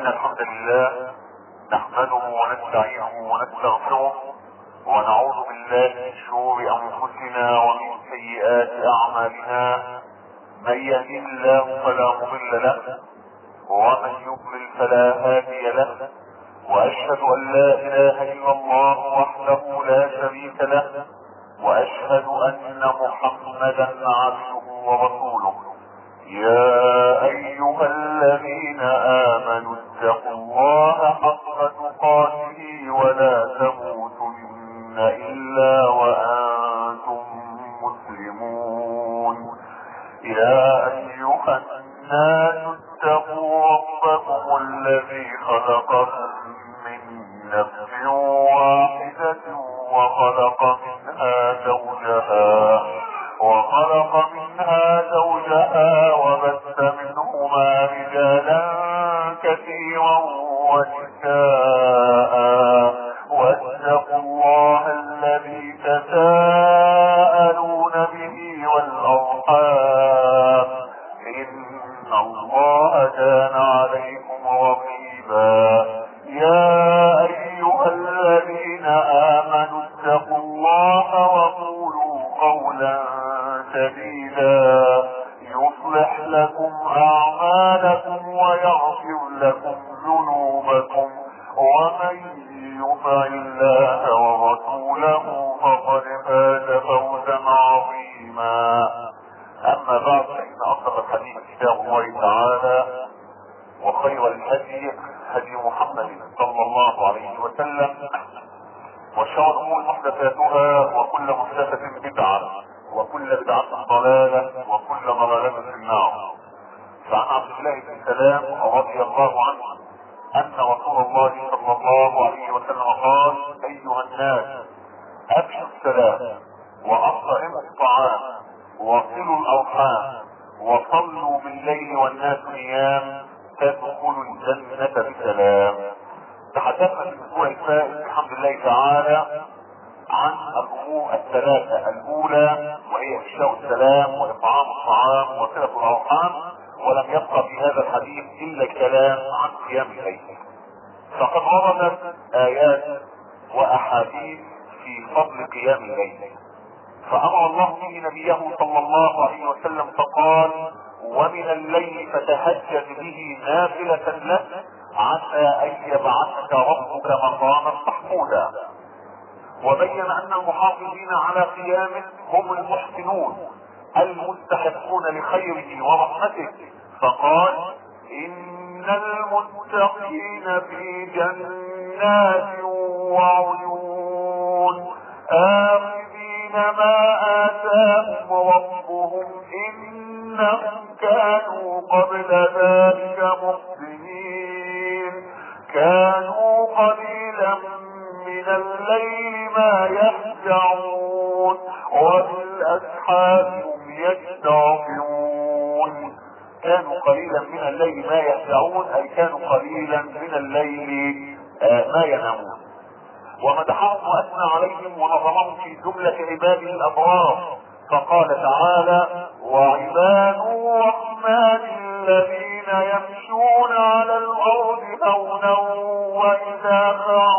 إن الحمد لله نحمده ونستعينه ونستغفره ونعوذ بالله من شرور أنفسنا ومن سيئات أعمالنا. من يهده الله فلا مضل له ومن يضلل فلا هادي له، وأشهد أن لا إله إلا الله وحده لا شريك له، وأشهد أن محمدا عبده ورسوله. يا أيها الذين آمنوا اتقوا الله حق تقاته ولا تموتن إلا وأنتم مسلمون. يا أيها الناس اتقوا ربكم الذي خلقكم من نفس واحدة وخلق منها زوجها وبث منهما رجالا كثيرا ونساء، واتقوا الله الذي تساءلون به والأرحام إن الله كان عليكم رقيبا. يا أيها الذين آمنوا اتقوا الله وقولوا قولا سديدا يصلح لكم أعمالكم ويغفر لكم ذنوبكم، ومن يطع الله ورسوله فقد فاز فوزا عظيما. أما بعد، فإن أصدق الحديث كتاب الله تعالى، وخير الهدي هدي محمد صلى الله عليه وسلم، وشر الأمور محدثاتها، وكل محدثة بدعة، وكل بدعة ضلالة، وكل ضلالة في النار. فعن عبد الله بن سلام رضي الله عنه أن رسول الله صلى الله عليه وسلم قال: أيها الناس، أفشوا السلام وأطعموا الطعام وصلوا الأرحام وصلوا بالليل والناس نيام تدخلوا الجنة بسلام. تحدثنا في الأسبوع الفائت بحمد الله تعالى عن الأمور الثلاثة الأولى، وهي إفشاء السلام وإطعام الطعام وصلة الأرحام، ولم يبقى في هذا الحديث إلا الكلام عن قيام الليل. فقد وردت آيات وأحاديث في فضل قيام الليل، فأمر الله به نبيه صلى الله عليه وسلم فقال: ومن الليل فتهجد به نافلة لك عسى أن يبعثك ربك مقاما محمودا. وبين أن المحافظين على قيامه هم المحسنون المستحقون لخيره ورحمته، فقال: إن المتقين في جنات وعيون آخذين ما آتاهم ربهم إنهم كانوا قبل ذلك محسنين. كانوا قليلا من الليل ما يهجعون وبالأسحار هم يستغفرون. كانوا قليلا من الليل ما يهجعون، أي كانوا قليلا من الليل ما ينامون. ومدحهم وأثنى عليهم ونظمهم في جملة عباده الأبرار، فقال تعالى: وعباد الرحمن الذين يمشون على الأرض هونا وإذا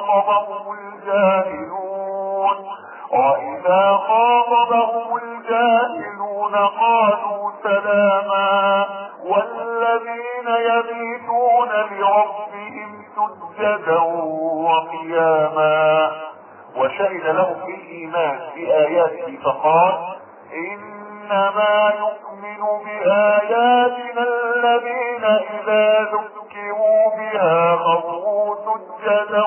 خاطبهم الجاهلون قالوا سلاما. والذين يبيتون لربهم سجدا وقياما. وشهد لهم بالإيمان بآياته فقال: إنما يؤمن بآياتنا الذين إذا ذكروا بها خروا سجدا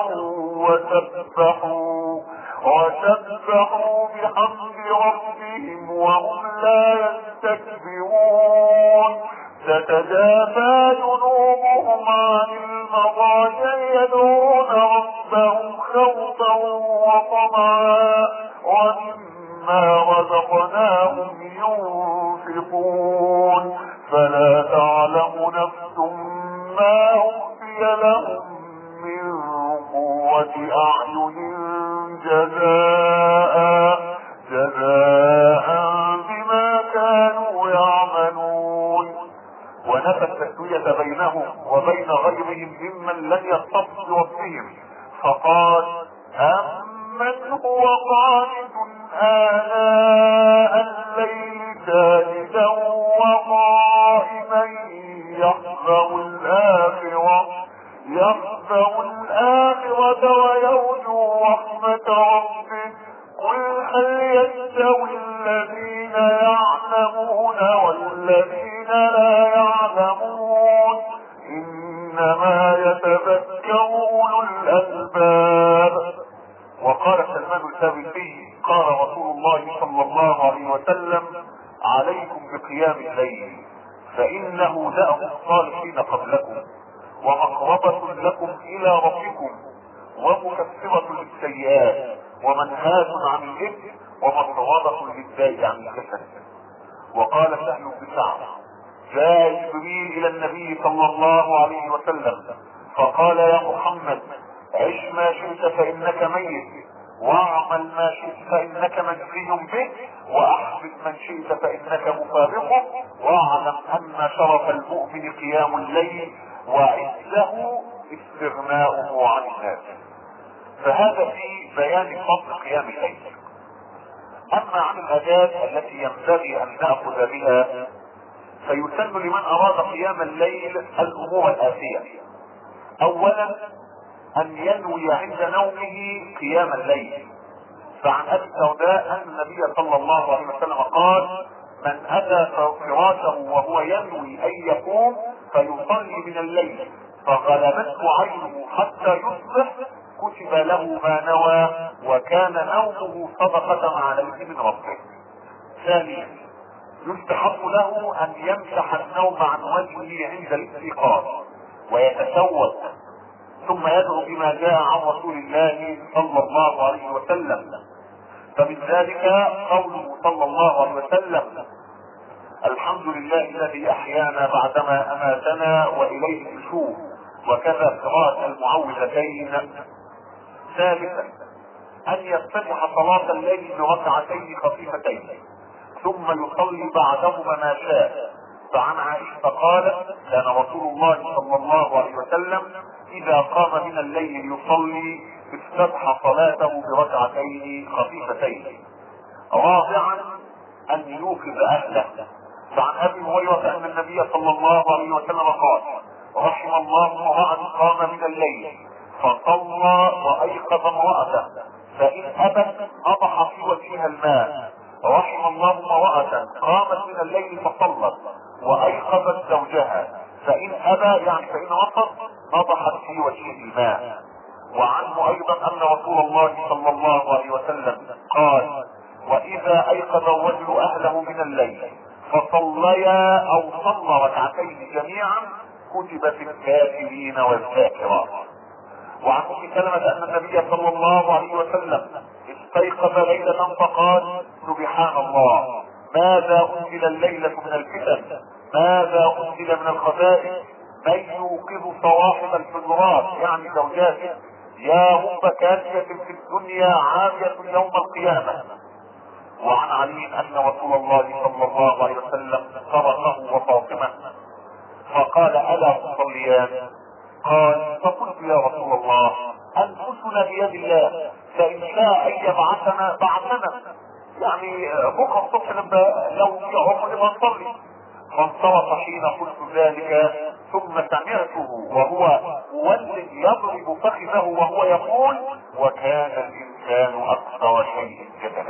وسبحوا بحمد ربهم وهم لا يستكبرون. تتجافى جنوبهم عن المضاجع يدعون ربهم خوفا وطمعا ومما رزقناهم ينفقون. فلا تعلم نفس ما أخفي لهم من قوة أعين جزاء بما كانوا يعملون. ونفى التسوية بينهم وبين غير غيرهم ممن لم يتصف بربهم، فقال: أمن هو قانت آناء الليل ساجدا وقائما يحذر الآخرة ويرجو رحمة ربه، قل هل يستوي الذين يعلمون والذين لا يعلمون، إنما يتذكر أولو الألباب. وقال سلمان الفارسي: قال رسول الله صلى الله عليه وسلم: عليكم بقيام الليل، فإنه دأب الصالحين قبلكم، ومقربة لكم إلى ربكم، ومكفرة للسيئات، ومنهاة عن الإثم، ومطردة للداء عن الكسل. وقال سهل بن سعد: جاء جبريل إلى النبي صلى الله عليه وسلم فقال: يا محمد، عش ما شئت فإنك ميت، واعمل ما شئت فإنك مجزي به، وأحبب من شئت فإنك مفارقه، واعلم أن شرف المؤمن قيام الليل، وعزه استغناؤه عن الناس. فهذا في بيان فضل قيام الليل. أما عن الآداب التي ينبغي أن نأخذ بها، فيسن لمن أراد قيام الليل الأمور الآتية: أولا، أن ينوي عند نومه قيام الليل. فعن أبي الدرداء أن النبي صلى الله عليه وسلم قال: من أتى فراشه وهو ينوي أن يقوم فيصلي من الليل فغلبته عينه حتى يصبح كتب له ما نوى، وكان نومه صدقة عليه من ربه. ثانيا، يستحق له أن يمسح النوم عن وجهه عند الاستيقاظ ويتسوق، ثم يدعو بما جاء عن رسول الله صلى الله عليه وسلم. فمن ذلك قوله صلى الله عليه وسلم: الحمد لله الذي أحيانا بعدما أماتنا وإليه النشور، وكذا قراءة المعوذتين. ثالثا، أن يفتتح صلاة الليل بركعتين خفيفتين ثم يصلي بعدهما ما شاء. فعن عائشة قالت: كان رسول الله صلى الله عليه وسلم إذا قام من الليل يصلي افتتح صلاته بركعتين خفيفتين. رابعا، أن يوقظ أهله. فعن أبي هريرة أن النبي صلى الله عليه وسلم قال: رحم الله امرأ قام من الليل فصلى وأيقظ امرأته، فإن أبت نضح في وجهها الماء. رحم الله امرأة قامت من الليل فصلت وأيقظت زوجها، فإن أبى يعني فإن رفض نضحت في وجهه الماء. وعنه أيضا أن رسول الله صلى الله عليه وسلم قال: وإذا أيقظ الرجل أهله من الليل فصليا أو صلى ركعتين جميعا كتبت الكافرين والذاكرات. وعن ام سلمة ان النبي صلى الله عليه وسلم استيقظ ليلة فقال: سبحان الله، ماذا انزل الليلة من الفتن، ماذا انزل من الخبائث، من يوقظ صواحب الحجرات يعني زوجاته، يا رب كاسية في الدنيا عافية يوم القيامة. وعن علي ان رسول الله صلى الله عليه وسلم تركه وفاطمة فقال: الا تصليان؟ قال: فقلت يا رسول الله، انفسنا بيد الله، فان شاء ان يبعثنا بعثنا، يعني بكره الصبح لو في عمر نبقى نصلي. فانصرف حين قلت ذلك، ثم سمعته وهو مولد يضرب فخذه وهو يقول: وكان الانسان اكثر شيء جدلا.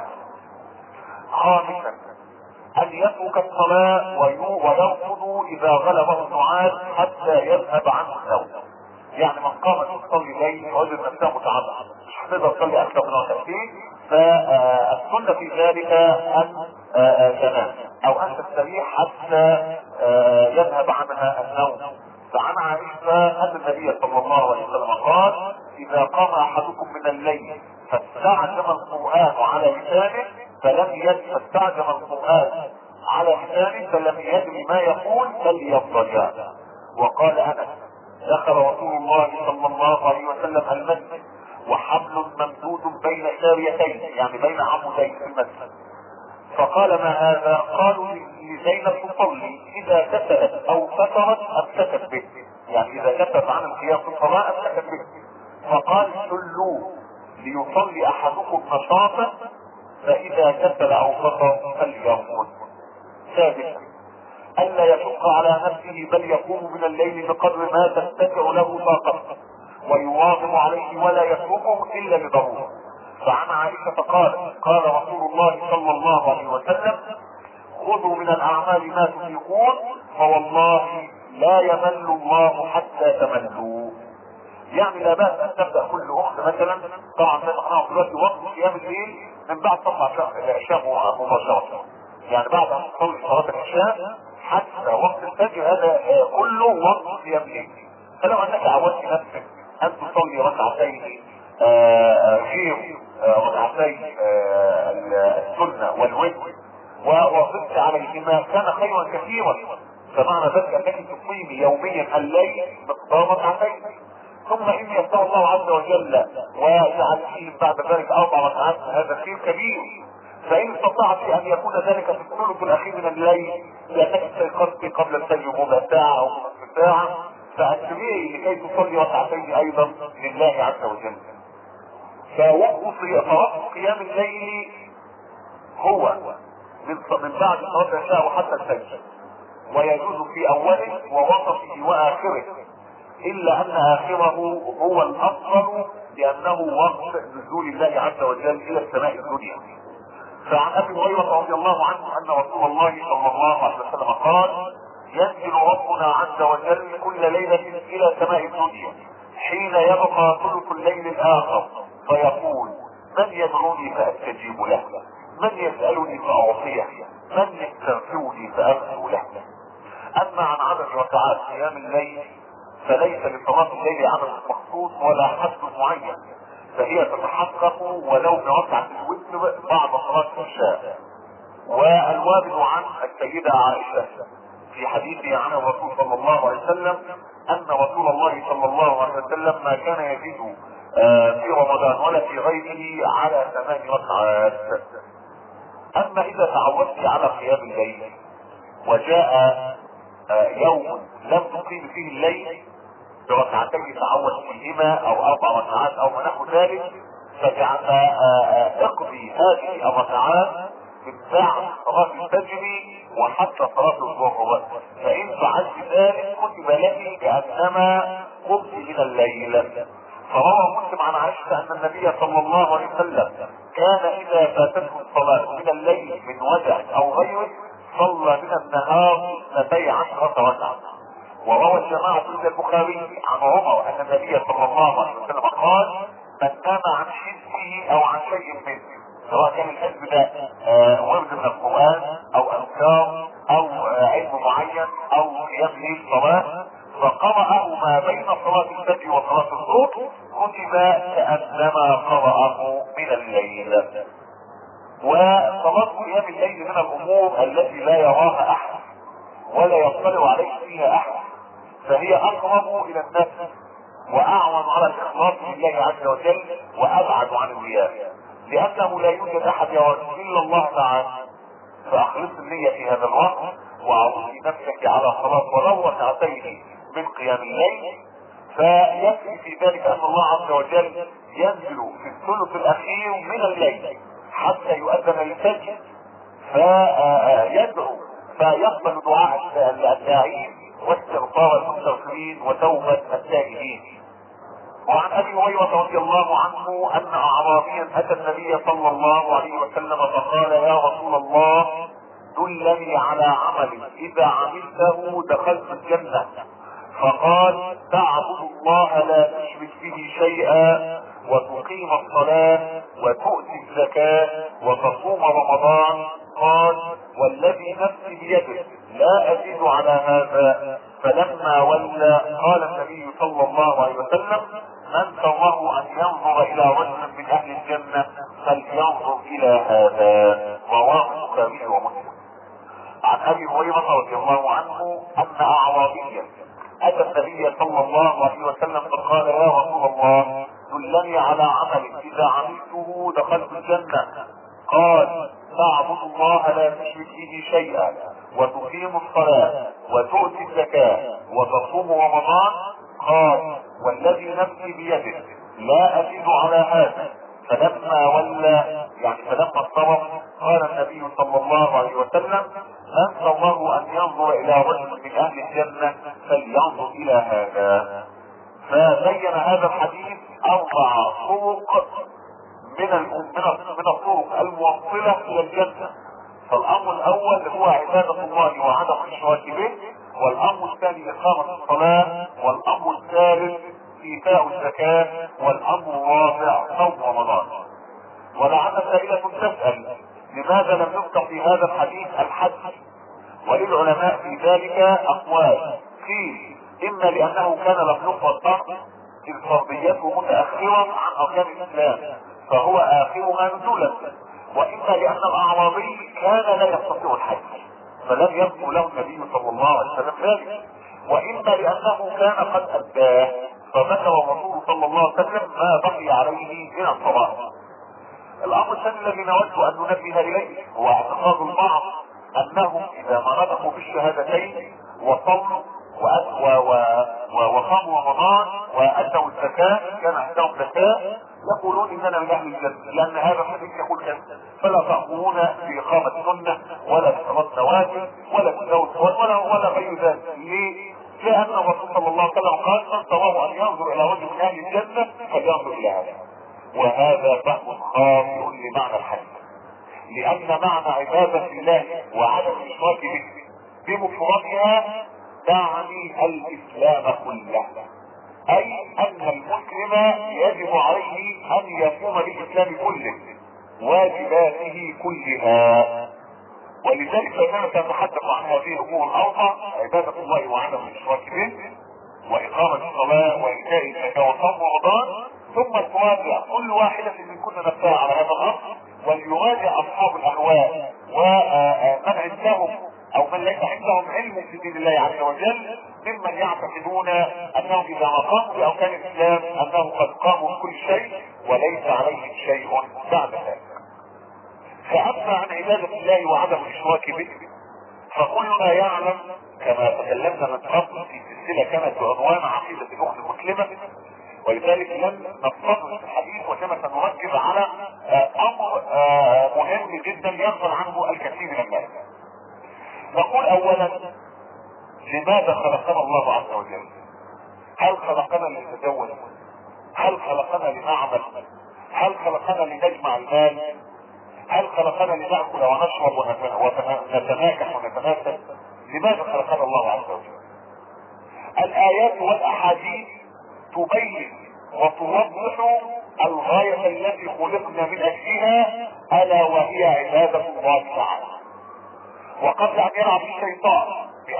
خامسا، ان يترك الصلاة ويرفض اذا غلبه النعاس حتى يذهب عنه النوم. يعني من قام تصلي الليل وجد نفسه متعبد مش هتقدر تصلي اكثر من ركعتين، فالسنة في ذلك ان تنام او ان تستريح حتى يذهب عنها النوم. فعن عائشة ان النبي صلى الله عليه وسلم قال: اذا قام احدكم من الليل فاستعجم القرآن على لسانه فلم يدري ما يقول فليضطجع. وقال انس: دخل رسول الله صلى الله عليه وسلم المسجد وحبل ممدود بين ساريتين يعني بين عمودين في المسجد، فقال: ما هذا؟ قالوا: لزينب تصلي، اذا كسلت او فترت امسكت به، يعني اذا كتب عن القيام في الصلاه امسكت به، فقال صلوا ليصلي احدكم نشاطا فاذا كسل او فطر فليرقد. ثالثا الا يشق على نفسه بل يقوم من الليل بقدر ما تتسع له طاقته ويواظب عليه ولا يتركه الا لضروره. فعن عائشه قال رسول الله صلى الله عليه وسلم خذوا من الاعمال ما تطيقون فوالله لا يمل الله حتى تملوا. يعني لا باس ان تبدا كل اخت مثلا، طبعا زي ما قلنا دلوقتي وقت قيام الليل من بعد صلاه العشاء مباشره، يعني بعد ان تصلي صلاه العشاء حتى وقت الفجر هذا كله وقت قيام الليل. فلو انك عودت نفسك ان تصلي ركعتين خير ركعتي السنه والوتر ووظبت عليهما كان خيرا كثيرا. فمعنى ذلك انك تقيم يوميا الليل مقدار ركعتين، ثم ان يشاء الله عز وجل ويجعل فيه بعد ذلك 4 ركعات هذا خير كبير. فان استطعت ان يكون ذلك في الثلث الاخير من الليل لانك استيقظت قبل الفجر بربع ساعه او نصف ساعه فاتبعي لكي تصلي ركعتين ايضا لله عز وجل. فوقت قيام الليل هو من بعد صلاه العشاء وحتى الفجر، ويجوز في اوله ووسطه واخره، الا ان اخره هو الافضل لانه وقت نزول الله عز وجل الى السماء الدنيا. فعن ابي هريره رضي الله عنه ان رسول الله صلى الله عليه وسلم قال ينزل ربنا عز وجل كل ليله الى سماء الدنيا حين يبقى ثلث الليل الاخر فيقول من يدعوني فاستجيب له، من يسالني فاعطيه، من يستغفرني فاغفر له. اما عن عدد ركعات قيام الليل فليس لصلاة الليل عدد مخصوص ولا حد معين، فهي تتحقق ولو بركعة الوتر بعد صلاة العشاء. والوارد عن السيدة عائشة في حديثه عن الرسول صلى الله عليه وسلم ان رسول الله صلى الله عليه وسلم ما كان يزيد في رمضان ولا في غيره على 8 ركعات. اما اذا تعودت على قيام الليل وجاء يوم لم تقيم فيه الليل بركعتين تعود فيهما او 4 ركعات او ما نحو ذلك، اقضي هذه الركعات من بعد صلاة الفجر وحتى صلاة الظهر، فإن فعلت ذلك كتب لك كأنما قمت من الليل. فروى مسلم عن عائشة أن النبي صلى الله عليه وسلم كان إذا فاتته الصلاة من الليل من وجع أو غيره صلى من النهار 12 ركعة. وروى الجماعة في البخاري عن عمر أن النبي صلى الله عليه وسلم قال من نام عن حزبه أو عن شيء منه، سواء كان الحزب ده ورد من القرآن أو أذكار أو علم معين أو قيام ليل صلاة، فقرأه ما بين صلاة الفجر وصلاة الظهر كتب كأنما قرأه من الليل. وصلاة قيام الليل من الأمور التي لا يراها أحد ولا يطلع عليه فيها أحد، فهي اقرب الى النفس واعون على الاخلاص لله عز وجل وابعد عن الرياء، لانه لا يوجد احد يرى الا الله تعالى. فاخلص النية في هذا الوقت واعوذ نفسك على صلاة ولو ركعتين من قيام الليل، فيكفي في ذلك ان الله عز وجل ينزل في الثلث الاخير من الليل حتى يؤذن الفجر فيدعو فيقبل دعاء الداعين واستغفار المستغفرين وتوبة التائبين. وعن ابي هريرة رضي الله عنه ان اعرابيا اتى النبي صلى الله عليه وسلم فقال يا رسول الله دلني على عمل اذا عملته دخلت الجنة. فقال تعبد الله لا تشرك به شيئا وتقيم الصلاة وتؤتي الزكاة وتصوم رمضان. قال والذي نفسي بيده لا ازيد على هذا. فلما ولى قال النبي صلى الله عليه وسلم من سره ان ينظر الى رجل من اهل الجنة فلينظر الى هذا. رواه البخاري ومسلم. عن ابي هريرة رضي الله عنه ان اعرابيا اتى النبي صلى الله عليه وسلم فقال يا رسول الله دلني على عمل اذا عملته دخلت الجنة. قال تعبد الله لا تشرك به شيئا وتقيم الصلاة وتؤتي الزكاة وتصوم رمضان. قال والذي نفسي بيده لا أزيد على هذا. فلما ولى يعني فلما اضطرب قال النبي صلى الله عليه وسلم من سره ان ينظر الى رجل من اهل الجنة فلينظر الى هذا. فبين هذا الحديث 4 طرق من الطرق الموصلة الى الجنة. فالامر الاول هو عبادة الله وعدم الاشراك به، والامر الثاني اقامة الصلاة، والامر الثالث ايتاء الزكاة، والامر الرابع صوم رمضان. ولعل سائلة تسأل لماذا لم يذكر في هذا الحديث الحج؟ وللعلماء في ذلك اقوال. قيل اما لانه كان لم يفرض اذ فرضيته متاخرا عن اركان الاسلام فهو اخرها نزولا، واما لان الاعرابي كان لا يستطيع الحج فلم يذكر له النبي صلى الله عليه وسلم ذلك، واما لانه كان قد اداه فذكر الرسول صلى الله عليه وسلم ما بقي عليه من الصلاه. الامر الثاني الذي نود ان ننبه اليه هو اعتقاد البعض انهم اذا ما نطقوا بالشهادتين وصلوا وصاموا رمضان وادوا الزكاه كان عندهم زكاه يقولون اننا من اهل الجنه، لان هذا الحديث يقول كذا، فلا تامرون باقامه سنه ولا بصلاه نوافل ولا بتزوج ولا غير ذلك. ليه؟ لان الرسول صلى الله عليه وسلم قال من سره ان ينظر الى رجل من اهل الجنه فلينظر الى هذا. وهذا فهم خاطئ لمعنى الحديث، لان معنى عبادة الله وعدم الاشراك به بمفردها تعني الاسلام كله، اي ان المسلم يجب عليه ان يقوم بالاسلام كله واجباته كلها. ولذلك كانت تتحدث عن هذه الامور الاربع: عبادة الله وعدم الاشراك به، واقامة الصلاة، وايتاء الزكاة، وصوم رمضان، ثم تراجع كل واحدة من كل نفسها على هذا الامر، وليراجع اصحاب الاهواء ومن عندهم او من ليس عندهم علم في دين الله عز وجل ممن يعتقدون انهم اذا ما قاموا باركان الاسلام انهم قد قاموا بكل شيء وليس عليهم شيء بعد ذلك. فاما عن عبادة الله وعدم الاشراك به فكلنا يعلم كما تكلمنا من قبل في سلسلة كانت بعنوان عقيدة الاخت المسلمة، ولذلك لم نفصل في الحديث وكما سنركز على امر مهم جدا يغفل عنه الكثير من الناس. نقول اولا: لماذا خلقنا الله عز وجل؟ هل خلقنا لنتزوج؟ هل خلقنا لنعمل؟ هل خلقنا لنجمع المال؟ هل خلقنا لنأكل ونشرب ونتناكح ونتناسل؟ لماذا خلقنا الله عز وجل؟ الآيات والأحاديث تبين وتوضح الغاية التي خلقنا من أجلها، ألا وهي عبادة الله تعالى. وقبل أن يلعب الشيطان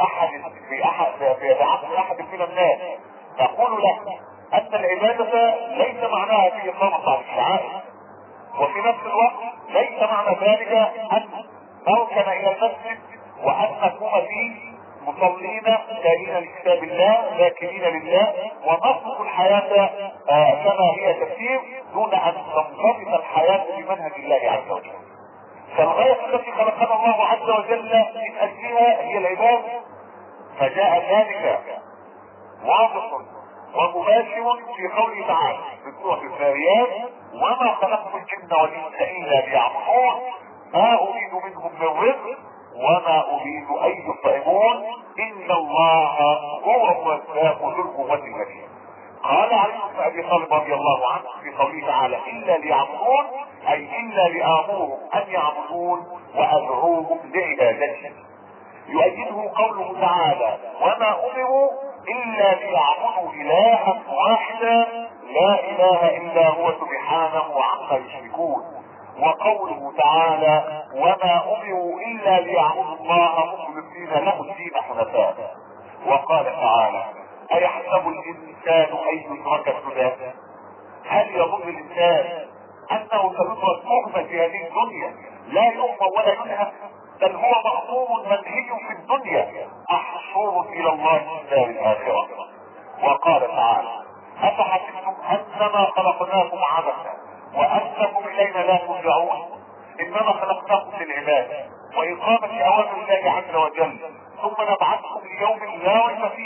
بعقل أحد من الناس نقول له أن العبادة ليس معناها في إقامة بعض الشعائر، وفي نفس الوقت ليس معنى ذلك أن نركن إلى المسجد وأن نقوم فيه مصلين تالين لكتاب الله ذاكرين لله ونصف الحياة كما هي تسير دون أن تنضبط الحياة بمنهج الله عز وجل. فالغاية التي خلقنا الله عز وجل من أجلها هي العبادة، فجاء ذلك واضح ومباشر في قوله تعالى في سورة الذاريات: وما خلقت الجن والانس الا ليعبدون ما اريد منهم من رزق وما اريد ان يطعمون ان الله هو الرزاق ذو القوة المتين. قال علي بن ابي طالب رضي الله عنه في قوله تعالى: الا ليعبدون اي الا لامرهم ان يعبدون وادعوهم لعبادته. يؤيده قوله تعالى: وما امروا الا ليعبدوا الها واحدا لا اله الا هو سبحانه عما يشركون. وقوله تعالى: وما امروا الا ليعبدوا الله مخلصين له الدين حنفاء. وقال تعالى: ايحسب الانسان ان يترك سدى؟ هل يظن الانسان انه سيترك مهمل في هذه الدنيا لا يؤمن ولا ينهى؟ بل هو مأمور منهي في الدنيا محشور الى الله في الدار الاخرة. وقال تعالى: افحسبتم انما خلقناكم عبثا وانكم الينا لا ترجعون انما خلقناكم للعبادة واقامة اوامر الله عز وجل ثم نبعثكم ليوم لا ريب فيه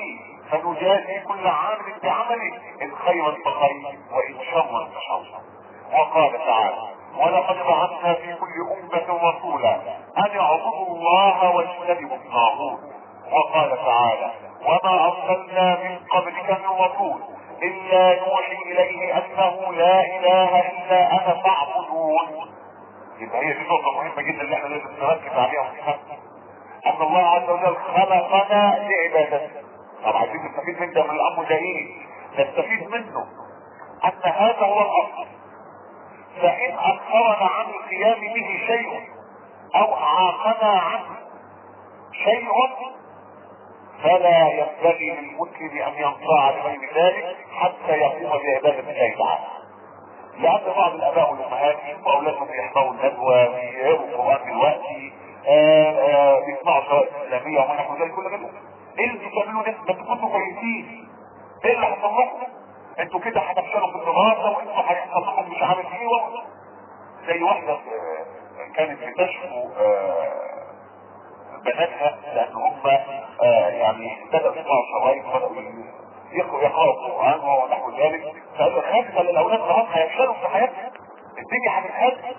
فنجازي كل عامل بعمله، ان خيرا فخير وان شرا فشر. وقال تعالى: ولقد بعثنا في كل امة رسولا ان اعبدوا الله واجتنبوا الطاغوت. وقال تعالى: وما ارسلنا من قبلك من رسول الا نوحي اليه انه لا اله الا انا فاعبدون. يبقى هي دي نقطة مهمة جدا اللي احنا لازم نركز عليها ونفهمها، ان الله عز وجل خلقنا لعبادته. طب عايزين نستفيد من ده، من الامر ده ايه؟ نستفيد منه ان هذا هو الاصل، فان اخرنا عن القيام به شيء او اعاقنا عنه شيء فلا ينبغي للمسلم ان ينصاع لغير ذلك حتى يقوم بعبادة الله تعالى. لان بعض الاباء والامهات واولادهم يحضروا الندوة ويقروا القرآن دلوقتي، بيسمعوا شوائع اسلامية ونحو ذلك، كل منهم ايه اللي بتعملوا ده؟ ما تكونوا كويسين، ايه اللي حصل لكم؟ انتوا كده هتفشلوا في الدراسة وانتوا هيحصل لكم مش عارف ايه. زي واحدة كانت بتشكو بناتها لان هم يعني بدأوا يسمعوا شرايط وبدأوا يقرأوا القرآن ونحو ذلك، فقال له خافت ان الاولاد هم هيفشلوا في حياتهم، الدنيا هتتهد.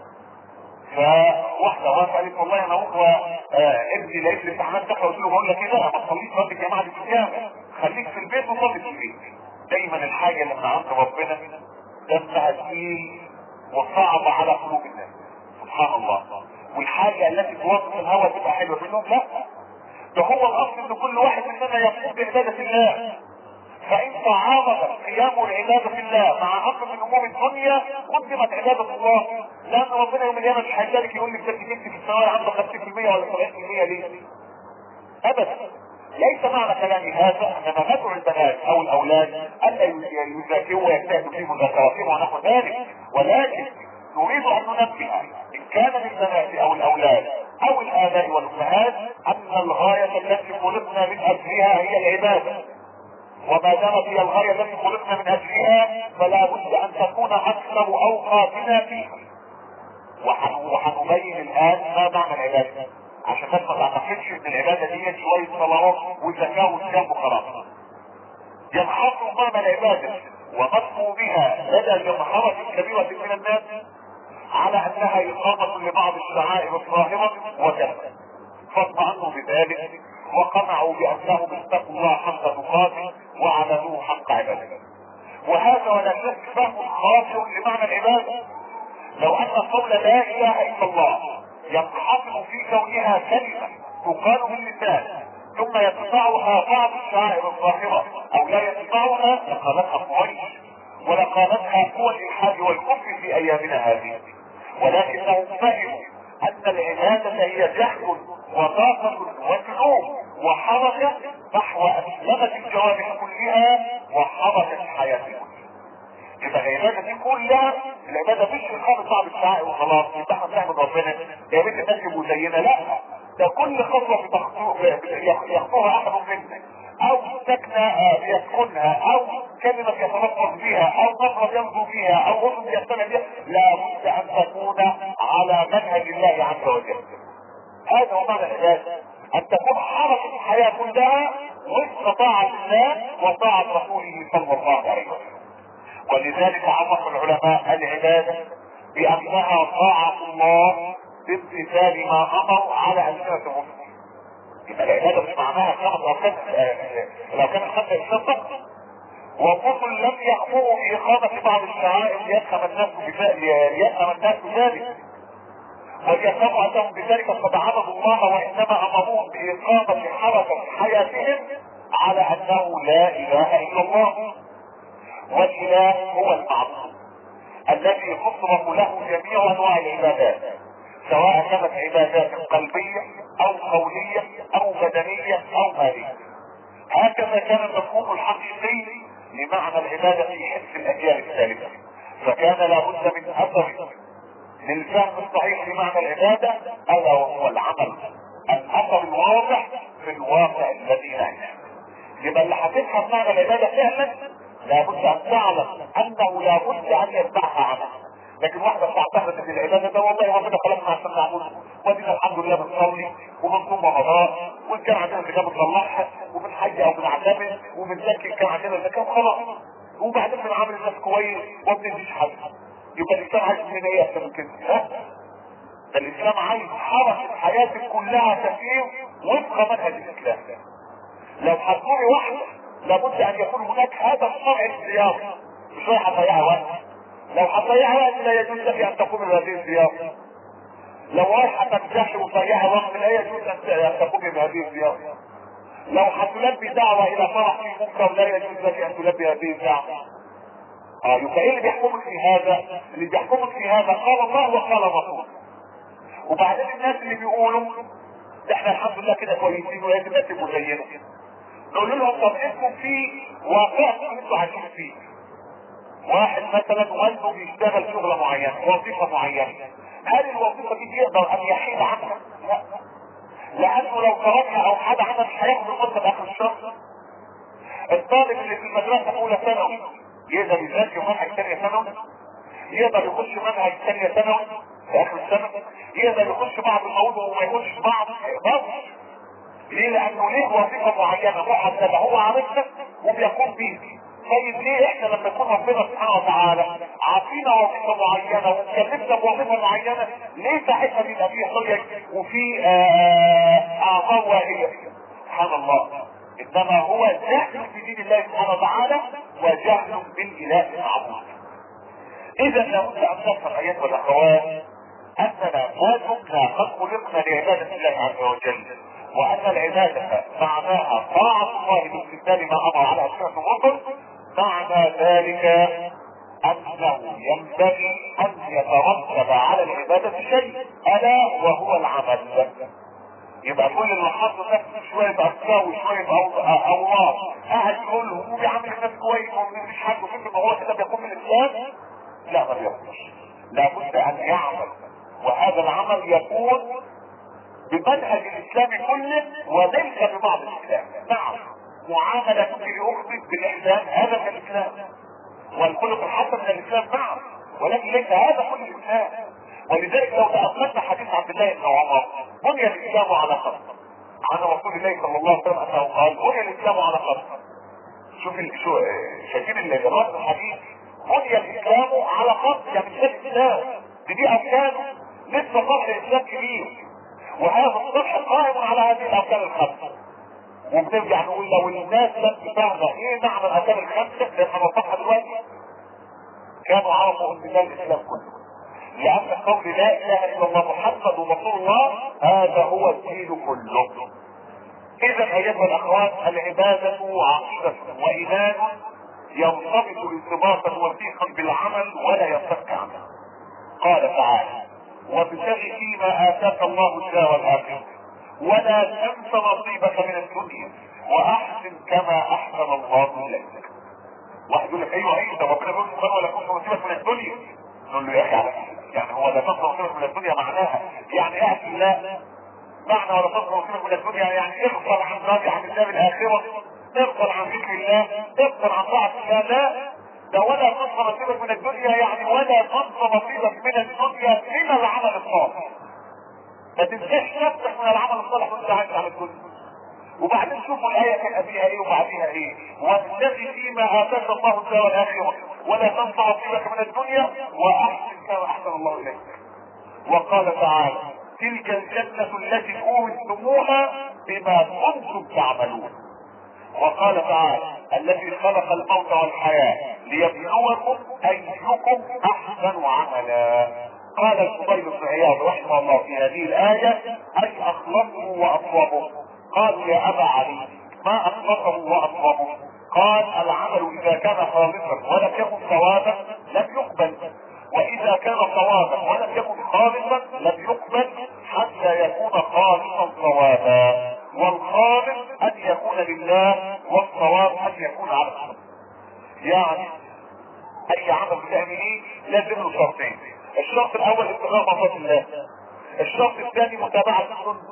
فواحدة قالت: والله انا بكره ابني لقيت لي امتحانات داخله، قلت له بقول لك كده ما تصليش صلاه الجماعه دي في الجامع، خليك في البيت وصلي في البيت. دايما الحاجه اللي من عند ربنا دمها تقيل وصعب على قلوب الناس، سبحان الله. والحاجه التي توظف الهوى تبقى حلوه منهم، لا، ده هو الاصل ان كل واحد مننا يقوم بعباده الله. فان تعارض قيام العباده الله مع امر من امور الدنيا قدمت عباده الله، لان ربنا يوم القيامه مش هيسالك يقول لك ده جبت في الثانويه عندك 50% ولا 70% ليه؟ ابدا. ليس معنى كلامي هذا اننا ندعو البنات او الاولاد الا يذاكروا ويجتهدوا في مذاكرتهم ونحو ذلك، ولكن نريد ان ننبه ان كان للبنات او الاولاد او الاباء والامهات ان الغايه التي خلقنا من اجلها هي العباده، وما دامت هي الغاية التي خلقنا من اجلها فلا بد ان تكون اكثر اوقاتنا فيها. وحنبين الان ما معنى العبادة عشان بس ما تعتقدش ان العبادة دي شوية صلوات وزكاة وصيام وخلاص. ينحصر معنى العبادة ونطلب بها لدى جمهرة كبيرة من الناس على انها اقامة لبعض الشعائر الظاهرة وكذا، فاطمأنوا بذلك وقنعوا بانهم اتقوا الله حق تقاته وعبدوه حق عباده. وهذا ولا شك فهم خاطئ لمعنى العباده. لو ان قول لا اله الا الله ينحصر في كونها كلمه تقال باللسان ثم يتبعها بعض الشعائر الظاهره او لا يتبعها لقالتها قريش ولقالتها قوى الالحاد والكفر في ايامنا هذه، ولكنهم فهموا ان العباده هي جهل وطاقه وسلوك وحركه نحو اسلمه الجوارح كلها وحركه الحياه كلها. يبقى العباده دي كلها، العباده مش خالص بعض الشعائر وخلاص يبقى احنا بنعبد ربنا يا بنت الناس يبقوا زينا، لا، ده كل خطوه يخطوها احد منا او سكنه يسكنها او كلمه يتلفظ بها او نظره ينظر بها او اذن يستمع بها لابد ان تكون على منهج الله عز وجل. هذا هو معنى العباده، ان تكون حركه الحياه كلها وفق طاعه الله وطاعه رسوله صلى الله عليه وسلم. ولذلك عرف العلماء العباده بانها طاعه الله بامتثال ما امر على السنه الرسل. يبقى العباده مش معناها لو كانت خمسه الشرطه والرسل لم يامروا باقامه بعض الشعائر ليفهم الناس ذلك وليفهموا انهم بذلك قد عبدوا الله، وانما امروهم باقامه حركه حياتهم على انه لا اله الا الله. والاله هو المعبود الذي تصرف له جميع انواع العبادات سواء كانت عبادات قلبيه او قوليه او بدنيه او ماليه. هكذا كان المفهوم الحقيقي لمعنى العباده في حس الاجيال الثالثه، فكان لابد من اثر للفهم الصحيح لمعنى العباده الا وهو العمل، الاثر الواضح في الواقع الذي نعيش. يبقى اللي هتفهم معنى العباده فعلا لابد ان تعلم انه لابد ان يتبعها عمل، لكن واحده بتعتقد ان العباده ده والله ربنا خلقنا عشان نعبده، ودينا الحمد لله بنصلي وبنصوم رمضان، وان كان عندنا زكاه بنطلعها، وبنحج او بنعتمر، وبنزكي ان كان عندنا زكاه خلاص، وبعدين بنعامل الناس كويس وما بنديش حد. يبقى الاسلام عايز مننا ايه اكتر من كده؟ ها؟ ده الاسلام عايز حركه حياتك كلها تسير وفق منهج الاسلام. لو حطوني واحده لابد ان يكون هناك هدف شرعي للزياره، مش رايح اضيع وقت. لو هتضيع وقت لا يجوز لك ان تقوم بهذه الزياره. لو رايح تنجح وتضيع وقت لا يجوز ان تقوم بهذه الزياره. لو هتلبي دعوه الى فرح في منكر لا يجوز لك ان تلبي هذه الدعوه. يبقى ايه اللي بيحكمك في هذا؟ اللي بيحكمك في هذا قال الله وقال الرسول. وبعدين الناس اللي بيقولوا ده احنا الحمد لله كده كويسين ولازم نكتب زينا، نقول لهم طب انتم في واقعكم انتوا عايشين فيه. واحد مثلا والده بيشتغل شغله معينه، وظيفه معينه، هل الوظيفه دي يقدر ان يحيد عنها؟ لا، لانه لو تركها او حد عنها مش هياخد المرتب اخر الشهر. الطالب اللي في المدرسه اولى ثانوي يقدر يذاكر منهج ثانيه ثانوي، يقدر يخش منهج ثانيه ثانوي في اخر السنه، يقدر يخش بعض الموضوع وما يخش بعض، ما يقدرش. ليه؟ لانه ليه وظيفه معينه محدده هو عارفها وبيقوم بيها. طيب ليه احنا لما يكون ربنا سبحانه وتعالى عطينا وظيفه معينه وكلفنا بوظيفه معينه، ليه ساعتها بيبقى فيه حجج وفي اعضاء واهيه؟ سبحان الله. انما هو جهل بدين الله سبحانه وتعالى وجهل بالاله المعبود. اذا لابد ان نفهم ايها الاخوات اننا ما دمنا قد خلقنا لعباده الله عز وجل، وان العباده معناها طاعه الله بامتثال ما امر على سنه الرسل، معنى ذلك انه ينبغي ان يترتب على العباده شيء الا وهو العمل. يبقى كل اللي حاطط نفسه شويه افكار وشويه الله قاعد يقول هو بيعمل الناس كويس ومفيش حد وفكر ان هو كده بيقوم بالاسلام، لا ما بيقومش. لابد ان يعمل، وهذا العمل يكون بمنهج الاسلام كله وليس ببعض الاسلام. نعم، معاملة لاختك بالاحسان هذا من الاسلام، والخلق الحسن من الاسلام، نعم، ولكن ليس هذا كل الاسلام. ولذلك لو تأملنا حديث عبد الله بن عمر بني الاسلام على خمس عن رسول الله صلى الله عليه وسلم انه قال بني الاسلام على خمس. شايفين الرد الحديث؟ بني الاسلام على خمس، يعني مش الاسلام دي اركانه لسه فرع الاسلام كبير، وهذا الصلح قائم على هذه الاركان الخمسه. وبنرجع نقول لو الناس لم تفهم ايه معنى الاركان الخمسه لما نوضحها دلوقتي كانوا عرفوا ان ده الاسلام كله. لان قول لا اله الا الله محمد رسول الله هذا هو الدين كله. اذا ايها الاخوات العباده عقيده وايمان ينضبط انضباطا وثيقا بالعمل ولا ينفك عنه. قال تعالى وابتغ فيما اتاك الله الدار الاخره ولا تنس نصيبك من الدنيا واحسن كما احسن الله اليك. واحد يقول لك ايوه ايه ده ربنا بيقول ولا تنس نصيبك من الدنيا، نقول له يا اخي يعني هو لا تنس نصيبك من الدنيا معناها يعني احسن؟ لا، معنى ولا تنس نصيبك من الدنيا يعني اغفل عن راجع عن الدار الاخره، اغفل عن ذكر الله، اغفل عن طاعه الله. لا، ده ولا تنس نصيبك من الدنيا يعني ولا تنس نصيبك من الدنيا من العمل الصالح. ما تنساش نفسك من العمل الصالح وانت عايش على الدنيا. وبعدين شوفوا الايه كان فيها ايه وبعديها ايه، وابتغ فيما اتاك الله الدار الاخره ولا تنس نصيبك من الدنيا واحسن كما احسن الله اليك. وقال تعالى تلك الجنه التي اورثتموها بما كنتم تعملون. وقال تعالى الذي خلق الموت والحياه ليبلوكم ايكم احسن عملا. قال الفضيل بن عياض رحمه الله في هذه الآية أي أخلصه وأصوبه. قالوا يا أبا علي ما أخلصه وأصوبه؟ قال العمل إذا كان خالصا ولم يكن صوابا لم يقبل، وإذا كان صوابا ولم يكن خالصا لم يقبل حتى يكون خالصا صوابا. والخالص أن يكون لله والصواب أن يكون على الحق. يعني أي عمل بتعمليه لازم له شرطين. الشرط الاول اتباع مرضات الله، الشرط الثاني متابعة السنة.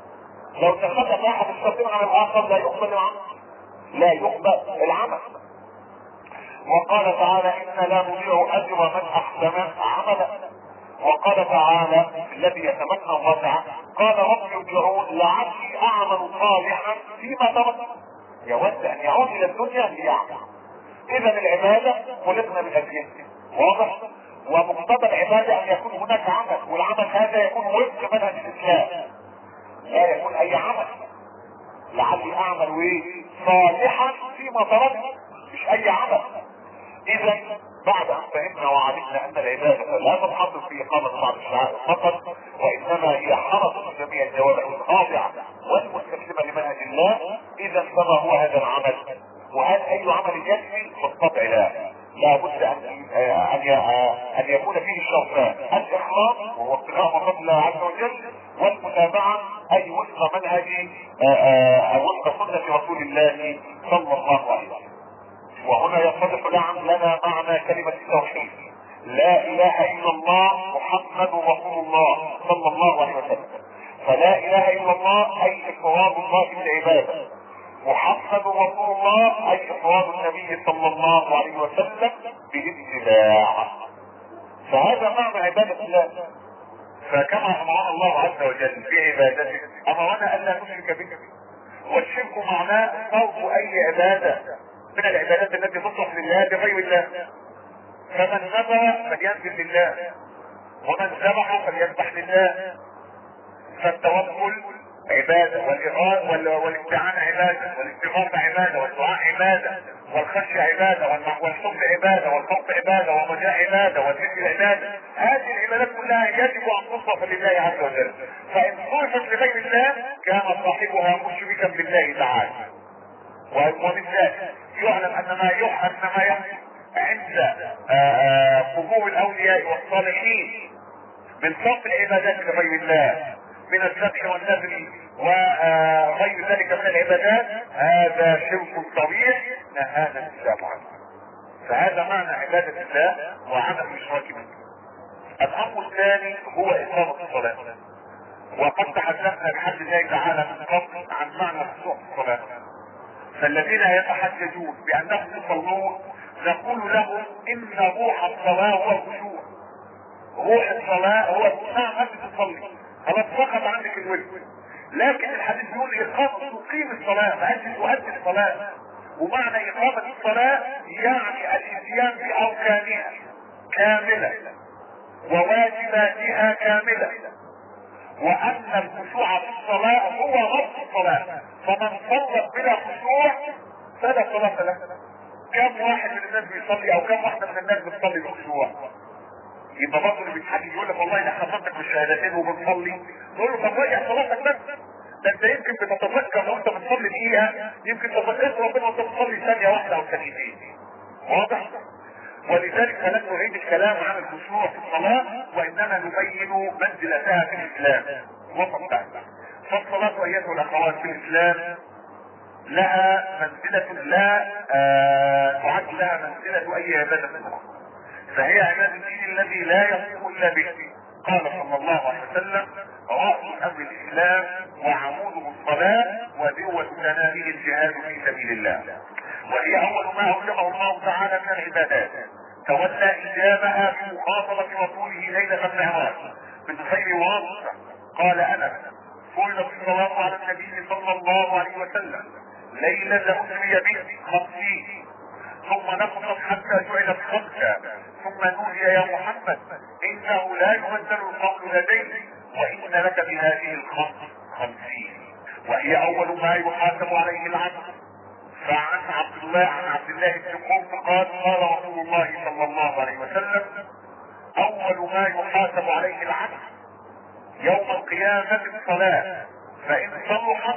لو تخلف احد الشرطين عن الاخر لا يقبل العمل، لا يقبل العمل. وقال تعالى إنا لا نضيع أجر من أحسن عملا. وقال تعالى الذي يتمنى الرجعة قال رب ارجعون لعلي أعمل صالحا فيما ترك. يود أن يعود إلى الدنيا ليعمل. إذا العبادة خلقنا من أجلها، واضح؟ ومقتضى العبادة أن يكون هناك عمل، والعمل هذا يكون وفق منهج الإسلام، لا يكون أي عمل. لعلي أعمل إيه؟ صالحا فيما ترك، مش أي عمل. إذا بعد أن فهمنا وعرفنا أن العبادة لا تنحصر في إقامة بعض الشعائر فقط، وإنما هي حركة جميع الجوارح الخاضعة والمستسلمة لمنهج الله، إذا فما هو هذا العمل؟ وهل أي عمل يكفي؟ بالطبع لا. لا بد أن يكون فيه الشرطان: الإخلاص وهو ابتغاء مرضات الله عز وجل، والمتابعة أي وفق منهج وفق سنة رسول الله صلى الله عليه وسلم. وهنا يتضح نعم لنا معنى كلمة التوحيد: لا اله الا الله محمد رسول الله صلى الله عليه وسلم. فلا اله الا الله اي افراد الله بالعبادة، محمد رسول الله اي افراد النبي صلى الله عليه وسلم بالاتباع. فهذا معنى عبادة الله. فكما امرنا الله عز وجل بعبادته امرنا ان لا نشرك به، والشرك معناه صرف اي عبادة من العبادات التي تصلح لله بغير الله. فمن نذر فلينذر لله، ومن ذبح فليذبح لله. فالتوكل عبادة، والاستعانة عبادة، والاستغاثة عبادة، والدعاء عبادة، والخشية عبادة، والحب عبادة، والخوف عبادة، والرجاء عبادة، والذكر عبادة. هذه العبادات كلها يجب ان تصرف لله عز وجل، فان صرفت لغير الله كان صاحبها مشركا بالله تعالى. ومن ذلك يعلم ان ما يحصل عند قبور الاولياء والصالحين من صرف العبادات لغير الله من الذبح والنذر وغير ذلك من العبادات، هذا شرك صريح نهانا الاسلام عنه. فهذا معنى عبادة الله وعدم الاشراك به. الامر الثاني هو اقامة الصلاة، وقد تحدثنا بحمد الله تعالى من قبل عن معنى خشوع الصلاة. فالذين يتحججون بانهم يصلون نقول لهم ان روح الصلاة هو الخشوع. روح الصلاة هو الخشوع. ما تصلي خلاص فقط عندك الوجه، لكن الحديث يقول تقيم الصلاة، فأنت تؤدي الصلاة. ومعنى إقامة الصلاة يعني الاتيان بأركانها كاملة وواجباتها كاملة، وأن الخشوع في الصلاة هو رب الصلاة. فمن صلى بلا خشوع فلا صلاة له. كم واحد من الناس بيصلي او كم واحدة من الناس بتصلي بخشوع؟ يبقى برضه اللي بيتحكي يقول لك والله انا حفظتك بالشهادتين وبنصلي، نقول له طب راجع صلاتك بس. ده انت يمكن بتتذكر وانت بتصلي دقيقة، يمكن تتذكر ربنا وانت بتصلي ثانية واحدة او ثانيتين. واضح؟ ولذلك فلن نعيد الكلام عن الخشوع في الصلاة، وانما نبين منزلتها في الاسلام وفقها. فالصلاة ايتها الاخوات في الاسلام لها منزلة لا تعد لها منزلة اي عبادة اخرى، فهي عبادة الدين الذي لا يصح الا به. قال صلى الله عليه وسلم: رأس امر الاسلام وعموده الصلاة وذروة سنامه الجهاد في سبيل الله. وهي اول ما اوجبه الله تعالى من العبادات، تولى اجابها بمخاطبة رسوله ليلة المعراج من خير واسطة. قال انس: فرضت الصلاة على النبي صلى الله عليه وسلم ليلة أسري به 50، ثم نقصت حتى جعلت 5، ثم نودي: يا محمد إنه لا يبدل القول لديك وإن لك بهذه 50. وهي أول ما يحاسب عليه العبد. فعن عبد الله بن قرط قال: قال رسول الله صلى الله عليه وسلم: أول ما يحاسب عليه العبد يوم القيامة الصلاة، فإن صلحت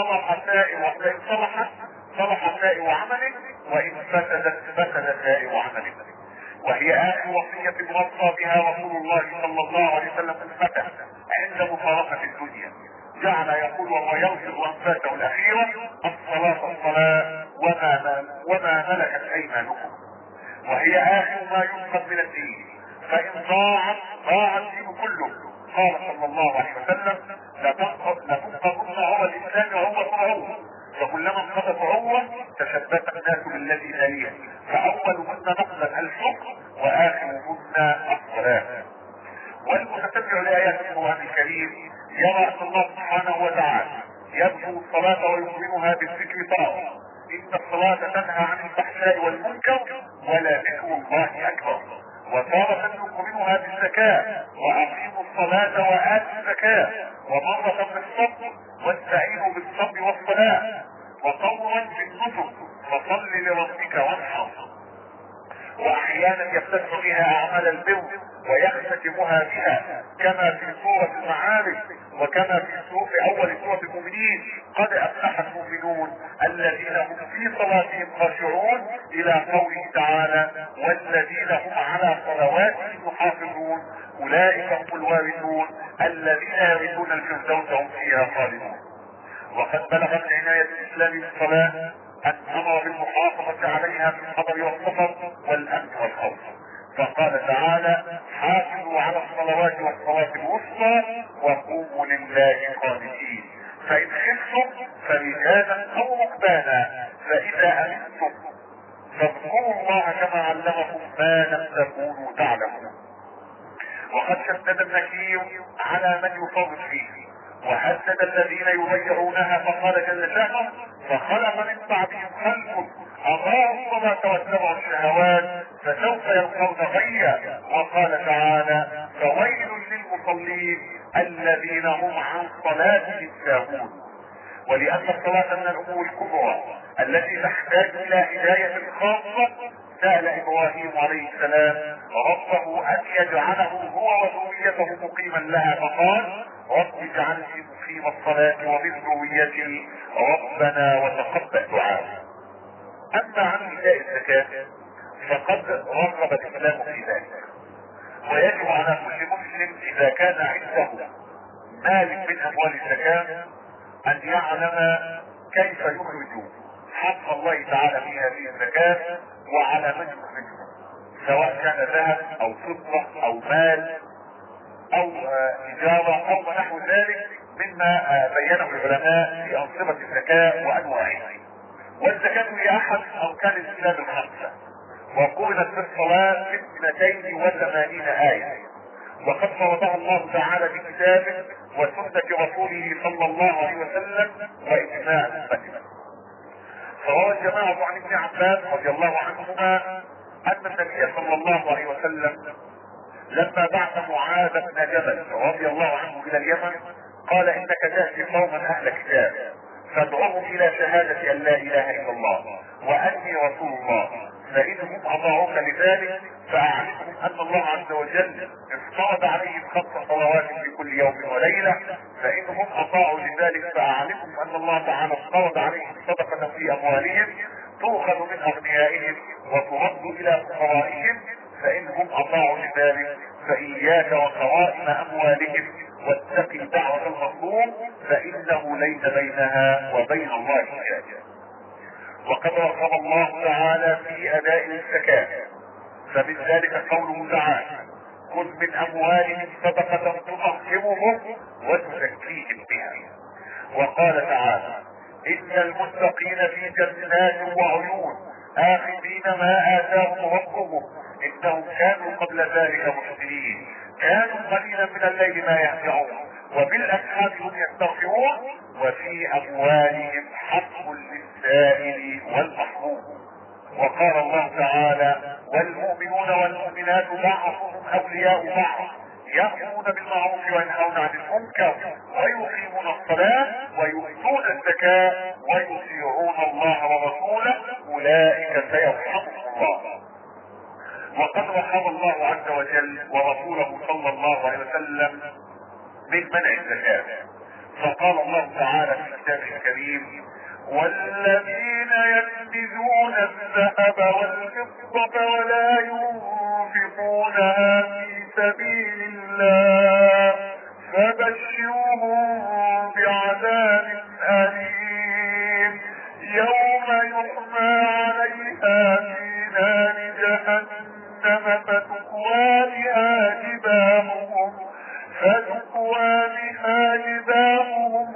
صلح سائر عمله، وإن فسدت فسد سائر عمله. وهي آخر وصية وصى بها رسول الله صلى الله عليه وسلم أمته عند مفارقة الدنيا. جعل يقول وهو يغفر أنفاسه الأخيرة: الصلاة وما ملكت أيمانكم. وهي آخر ما ينقض من الدين، فإن ضاع الدين كله. قال صلى الله عليه وسلم: لتنقضن عروة الإسلام عروة عروة، فكلما انقضت عروة تشبث الناس بالذي تليها، فاولهن نقلا الحكم واخرهن الصلاه. والمتتبع لايات القران الكريم يرى ان الله سبحانه وتعالى يذكر الصلاه ويقرنها بالذكر طاعه. ان الصلاه تنهى عن الفحشاء والمنكر ولذكر الله اكبر. وتارة يقرنها بالزكاه واقيموا الصلاه واتوا الزكاه، ومرة بالصبر واستعينوا بالصبر والصلاه، وقولا بالنصر فصل لربك وانحر. واحيانا يفتتح بها اعمال البر ويختتمها بها كما في سورة المعارج وكما في اول سورة المؤمنين: قد افلح المؤمنون الذين هم في صلاتهم خاشعون، الى قوله تعالى: والذين هم على صلواتهم يحافظون اولئك هم الوارثون الذين يرثون الفردوس هم فيها خالدون. وقد بلغت عناية الاسلام بالصلاة ان امر بالمحافظة عليها في الحضر والسفر والامن والخوف، فقال تعالى: حافظوا على الصلوات والصلاة الوسطى وقوموا لله قانتين، فان خفتم فرجالا او ركبانا فاذا امنتم فاذكروا الله كما علمكم ما لم تكونوا تعلمون. وقد شدد النكير على من يفرط فيه وهدد الذين يضيعونها، فقال جل شأنه: فخلق من بعدهم خلف اضاعوا الصلاة واتبعوا الشهوات فسوف يلقون غيا. وقال تعالى: فويل للمصلين الذين هم عن صلاتهم ساهون. ولان الصلاة من الامور الكبرى التي تحتاج الى هداية خاصة، سأل ابراهيم عليه السلام ربه ان يجعله هو وذريته مقيما لها، فقال: رب اجعلني مقيم الصلاة ومن ذريتي ربنا وتقبل دعاء. اما عن اداء الزكاة فقد رغب الاسلام في ذلك، ويجب على كل مسلم اذا كان عنده مال من اموال الزكاة ان يعلم كيف يخرج حق الله تعالى في هذه الزكاة وعلى من يخرجه، سواء كان ذهب او فضة او مال او تجارة او ما نحو ذلك مما بينه العلماء في انظمة الزكاة وانواعها. والزكاة هي احد اركان الاسلام الخمسة، وقرنت في الصلاة 82 آية، وقد فرضها الله تعالى بكتابه وسنة رسوله صلى الله عليه وسلم واجماع امته. فروى الجماعة عن ابن عباس رضي الله عنهما ان النبي صلى الله عليه وسلم لما بعث معاذ بن جبل رضي الله عنه الى اليمن قال: انك تاتي قوما اهل كتاب فادعوهم الى شهادة ان لا اله الا الله واني رسول الله، فانهم اطاعوك لذلك فاعلمهم ان الله عز وجل افترض عليهم 5 صلوات في كل يوم وليلة، فانهم اطاعوا لذلك فاعلمهم ان الله تعالى افترض عليهم صدقة في اموالهم تؤخذ من اغنيائهم وترد الى فقرائهم، فانهم اطاعوا لذلك فاياك وكرائم اموالهم واتقي دعوة المظلوم فانه ليس بينها وبين الله حجاب. وقد رغب الله تعالى في اداء الزكاة، فمن ذلك قوله تعالى: خذ من اموالهم صدقة تطهرهم وتزكيهم بها. وقال تعالى: ان المتقين في جنات وعيون اخذين ما اتاهم ربهم انهم كانوا قبل ذلك محسنين كانوا قليلا من الليل ما يهجعون وبالاسحار هم يستغفرون وفي اموالهم حق للسائل والمحروم. وقال الله تعالى: والمؤمنون والمؤمنات بعضهم اولياء بعض يأمرون بالمعروف وينهون عن المنكر ويقيمون الصلاة ويؤتون الزكاة ويطيعون الله ورسوله اولئك سيرحمهم الله. وقد رحم الله عز وجل ورسوله صلى الله عليه وسلم من منع الزكاة، فقال الله تعالى في كتابه الكريم: والذين يكنزون الذهب والفضة ولا ينفقونها في سبيل الله فبشرهم بعذاب أليم يوم يحمى عليها في نار جهنم فتكوى بها جباههم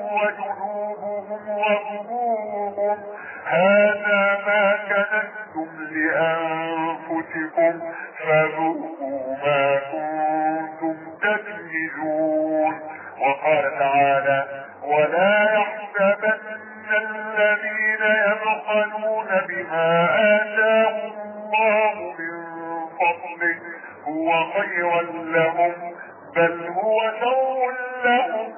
وجنوبهم وظهورهم هذا ما كنتم أنفسكم فذوقوا ما كنتم تكنزون. وقال تعالى: ولا يحسبن الذين يبخلون بما آتاهم الله من فضله هو خيرا لهم بل هو شر لهم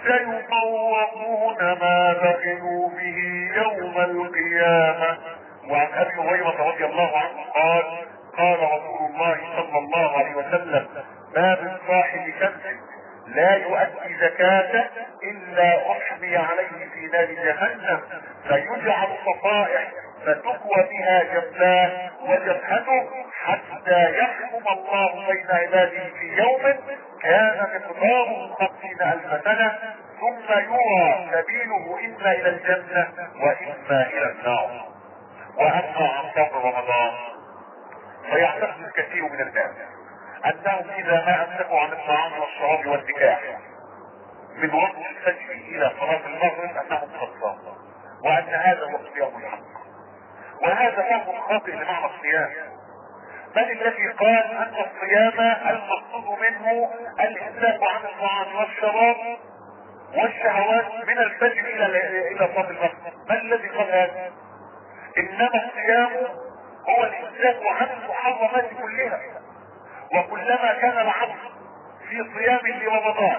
سيطوقون ما بخلوا به يوم القيامة. وعن ابي هريرة رضي الله عنه قال: قال رسول الله صلى الله عليه وسلم: ما من صاحب كنز لا يؤدي زكاته الا احمي عليه في نار جهنم فيجعل صفائح فتكوى بها جباه وجبهته حتى يحكم الله بين عباده في يوم كان مقداره 50,000 سنة ثم يرى سبيله اما الى الجنة واما الى النار. واما عن صوم رمضان فيعتقد الكثير من الناس انهم اذا ما امسكوا عن الطعام والشراب والنكاح من وقت الفجر الى صلاة المغرب انهم قد صاموا، وان هذا هو صيام الحق. وهذا فهم خاطئ لمعنى الصيام. من الذي قال ان الصيام المقصود منه الامساك عن الطعام والشراب والشهوات من الفجر الى صلاة المغرب؟ من الذي قال هذا؟ انما الصيام هو الامساك عن المحرمات كلها. وكلما كان العبد في صيام لرمضان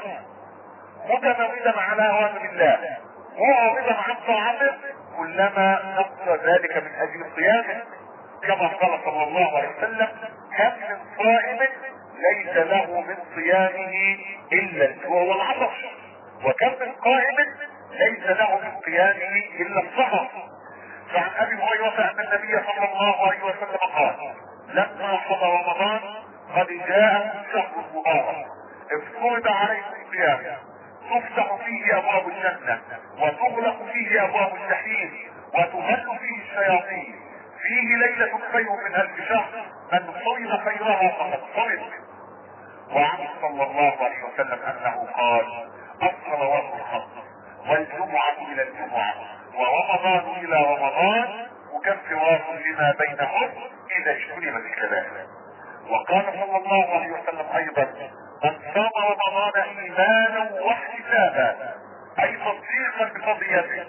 متمردا على اوامر الله معرضا عن طاعته كلما نقص ذلك من اجل صيامه، كما قال صلى الله عليه وسلم: كم من صائم ليس له من صيامه الا الجوع والعطش، وكم من قائم ليس له من قيامه الا السهر. فعن ابي هريرة ان النبي صلى الله عليه وسلم قال: لما صلى رمضان قد جاءكم شهر مبارك افترض عليكم الصيام تفتح فيه ابواب الجنة وتغلق فيه ابواب الجحيم وتهل فيه الشياطين، فيه ليلة خير من 1000 شهر من صوم خيرها فقد صوم. وعنه صلى الله عليه وسلم انه قال: الصلوات الخمس والجمعة الى الجمعة ورمضان الى رمضان مكفرات لما بينهم اذا اجتنبت الكبائر. وقال صلى الله عليه وسلم ايضا: من صام رمضان ايمانا واحتسابا اي تصديقا بقضيته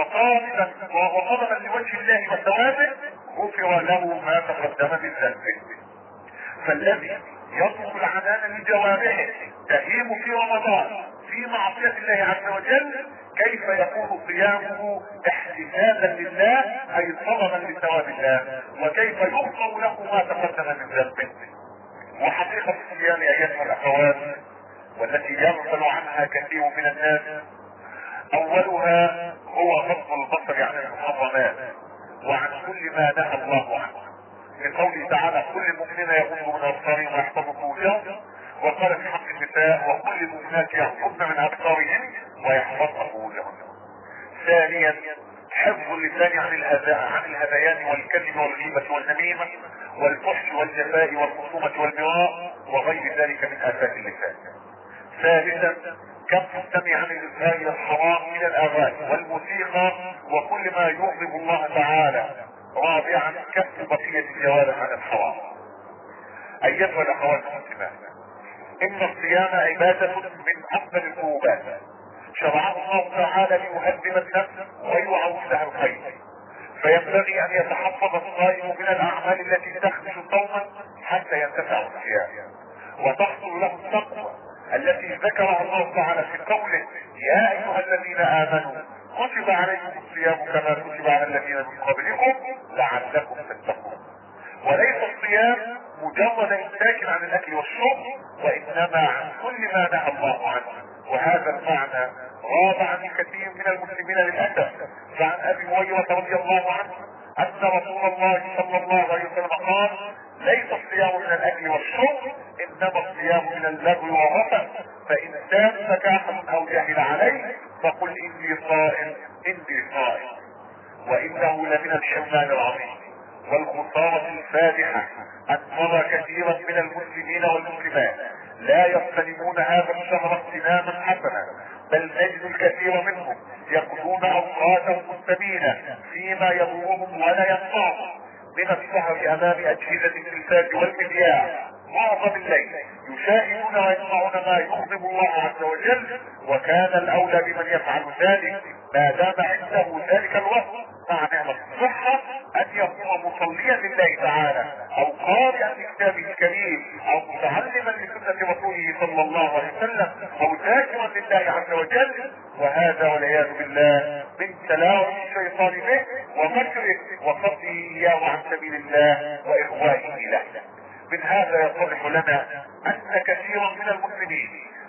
وطلبا لوجه الله وثوابه غفر له ما تقدم من ذنبه. فالذي يطلب العنان لجوارحه تهيم في رمضان في معصية الله عز وجل كيف يكون صيامه احتسابا لله اي طلبا لثواب الله، وكيف يغفر له ما تقدم من ذنبه. وحقيقة الصيام ايتها الاخوات والتي يغفل عنها كثير من الناس اولها هو غض البصر عن المحرمات وعن كل ما نهى الله عنه، لقوله تعالى: كل المؤمنين يغضوا من ابصارهم ويحفظوا فروجهم، وقال في حق النساء: وكل المؤمنات يغضن من ابصارهن ويحفظن فروجهن. ثانيا حفظ اللسان عن الهذيان والكذب والغيبة والنميمة والفحش والجفاء والخصومة والمراء وغير ذلك من آفات اللسان. ثالثا كف السمع عن الإسراء الحرام من الآغاني والموسيقى وكل ما يغضب الله تعالى. رابعا كف بقية الجوارح عن الحرام. أيها الأخوات المسلمات، إن الصيام عبادة من أفضل القربات شرعه الله تعالى ليهذب النفس ويعود لها الخير، فينبغي أن يتحفظ الصائم من الأعمال التي تخدش صوما حتى ينتفع الصيام وتحصل له التقوى التي ذكرها الله تعالى في قوله: يا أيها الذين آمنوا كتب عليكم الصيام كما كتب على الذين من قبلكم لعلكم تتقون. وليس الصيام مجرد امساك عن الاكل والشرب، وانما عن كل ما نهى الله عنه. وهذا المعنى غاب عن الكثير من المسلمين للاسف. فعن ابي هريره رضي الله عنه ان رسول الله صلى الله عليه وسلم قال: ليس الصيام من الاكل والشرب انما الصيام من اللغو والرفث، فان سامك احد او جهل عليه فقل اني صائم اني صائم. وانه لمن الحرمان العظيم والخسارة الفادحة ان نرى كثيرا من المسلمين والمسلمات لا يغتنمون هذا الشهر اغتناما حسنا، بل نجد الكثير منهم يقضون اوقاتهم الثمينة فيما يضرهم ولا ينفعهم، من السهر امام اجهزة التلفاز والمذياع معظم الليل يشاهدون ويسمعون ما يغضب الله عز وجل، وكان الاولى بمن يفعل ذلك ما دام عنده ذلك الوقت مع نعمة الصحة ان يكون مصليا لله تعالى او قارئا لكتابه الكريم او متعلما لسنة رسوله صلى الله عليه وسلم او ذاكرا لله عز وجل. وهذا والعياذ بالله من تلاعب الشيطان به ومكره وصده اياه عن سبيل الله واغوائه له. من هذا يتضح لنا ان كثيرا من المسلمين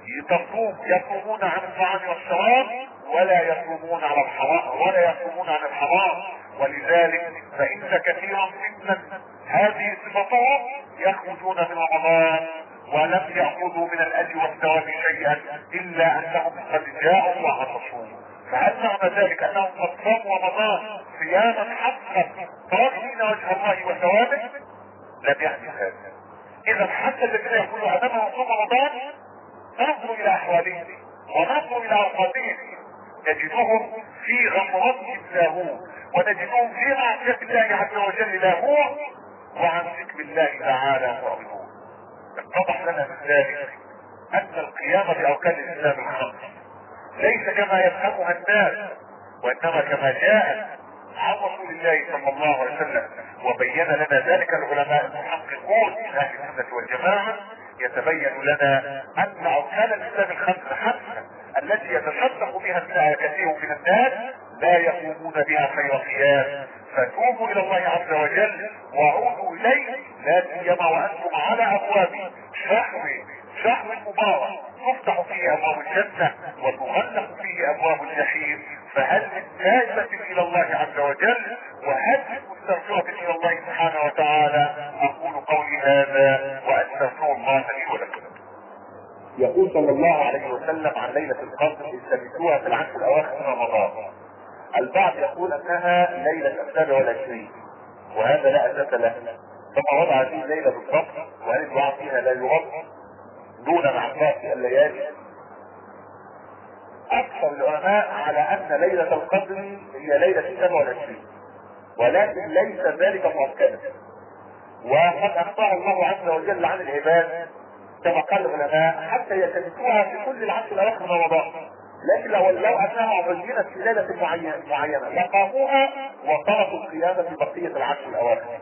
يصومون عن الطعام والشراب ولا يصومون على الحرام عن الحرام، ولذلك فان كثيرا ممن هذه صفتهم يخرجون من رمضان ولم يأخذوا من الاجر والثواب شيئا الا انهم قد جاءوا وعطشوا. فهل معنى ذلك انهم قد صاموا رمضان صياما حقا راجين وجه الله وثوابه؟ لم يحدث هذا. اذا حتى الذين يقولوا امامهم صوم رمضان ننظر الى احوالهم وننظر الى اوقاتهم نجدهم في غمرتهم لاهون، ونجدهم في معصية الله عز وجل لاهون، وعن ذكر الله تعالى معرضون. اتضح لنا من ذلك ان القيام باركان الاسلام الخمس ليس كما يفهمها الناس، وانما كما جاء عن رسول الله صلى الله عليه وسلم، وبين لنا ذلك العلماء المحققون من اهل السنة والجماعة. يتبين لنا ان اركان الاسلام الخمسة التي يتصدق بها كثير من الناس لا يقومون بها خير قيام. فتوبوا الى الله عز وجل وعودوا اليه، لا سيما وانتم على ابواب شهر مبارك تفتح فيه ابواب الجنة وتغلق فيه ابواب الجحيم. فهل من تائبة الى الله عز وجل وهل من مستغفرة الى الله سبحانه وتعالى؟ اقول قولي هذا واستغفر الله لي ولكم. يقول صلى الله عليه وسلم عن ليلة القدر التمسوها في العشر الاواخر من رمضان. البعض يقول انها ليلة 27 وهذا لا اساس له، ثم وضع هذه الليلة بالضبط وهل الدعاء فيها لا يرد دون معصية الليالي. اكثر العلماء على ان ليلة القدر هي ليلة 27 ولكن ليس ذلك مؤكدا، وقد اخبر الله عز وجل عن العباد كما قال العلماء حتى يلتمسوها في كل العشر الاواخر من رمضان، لكن لو انها عينت في ليله معينه لقاموها وتركوا القيام في بقيه العشر الاواخر.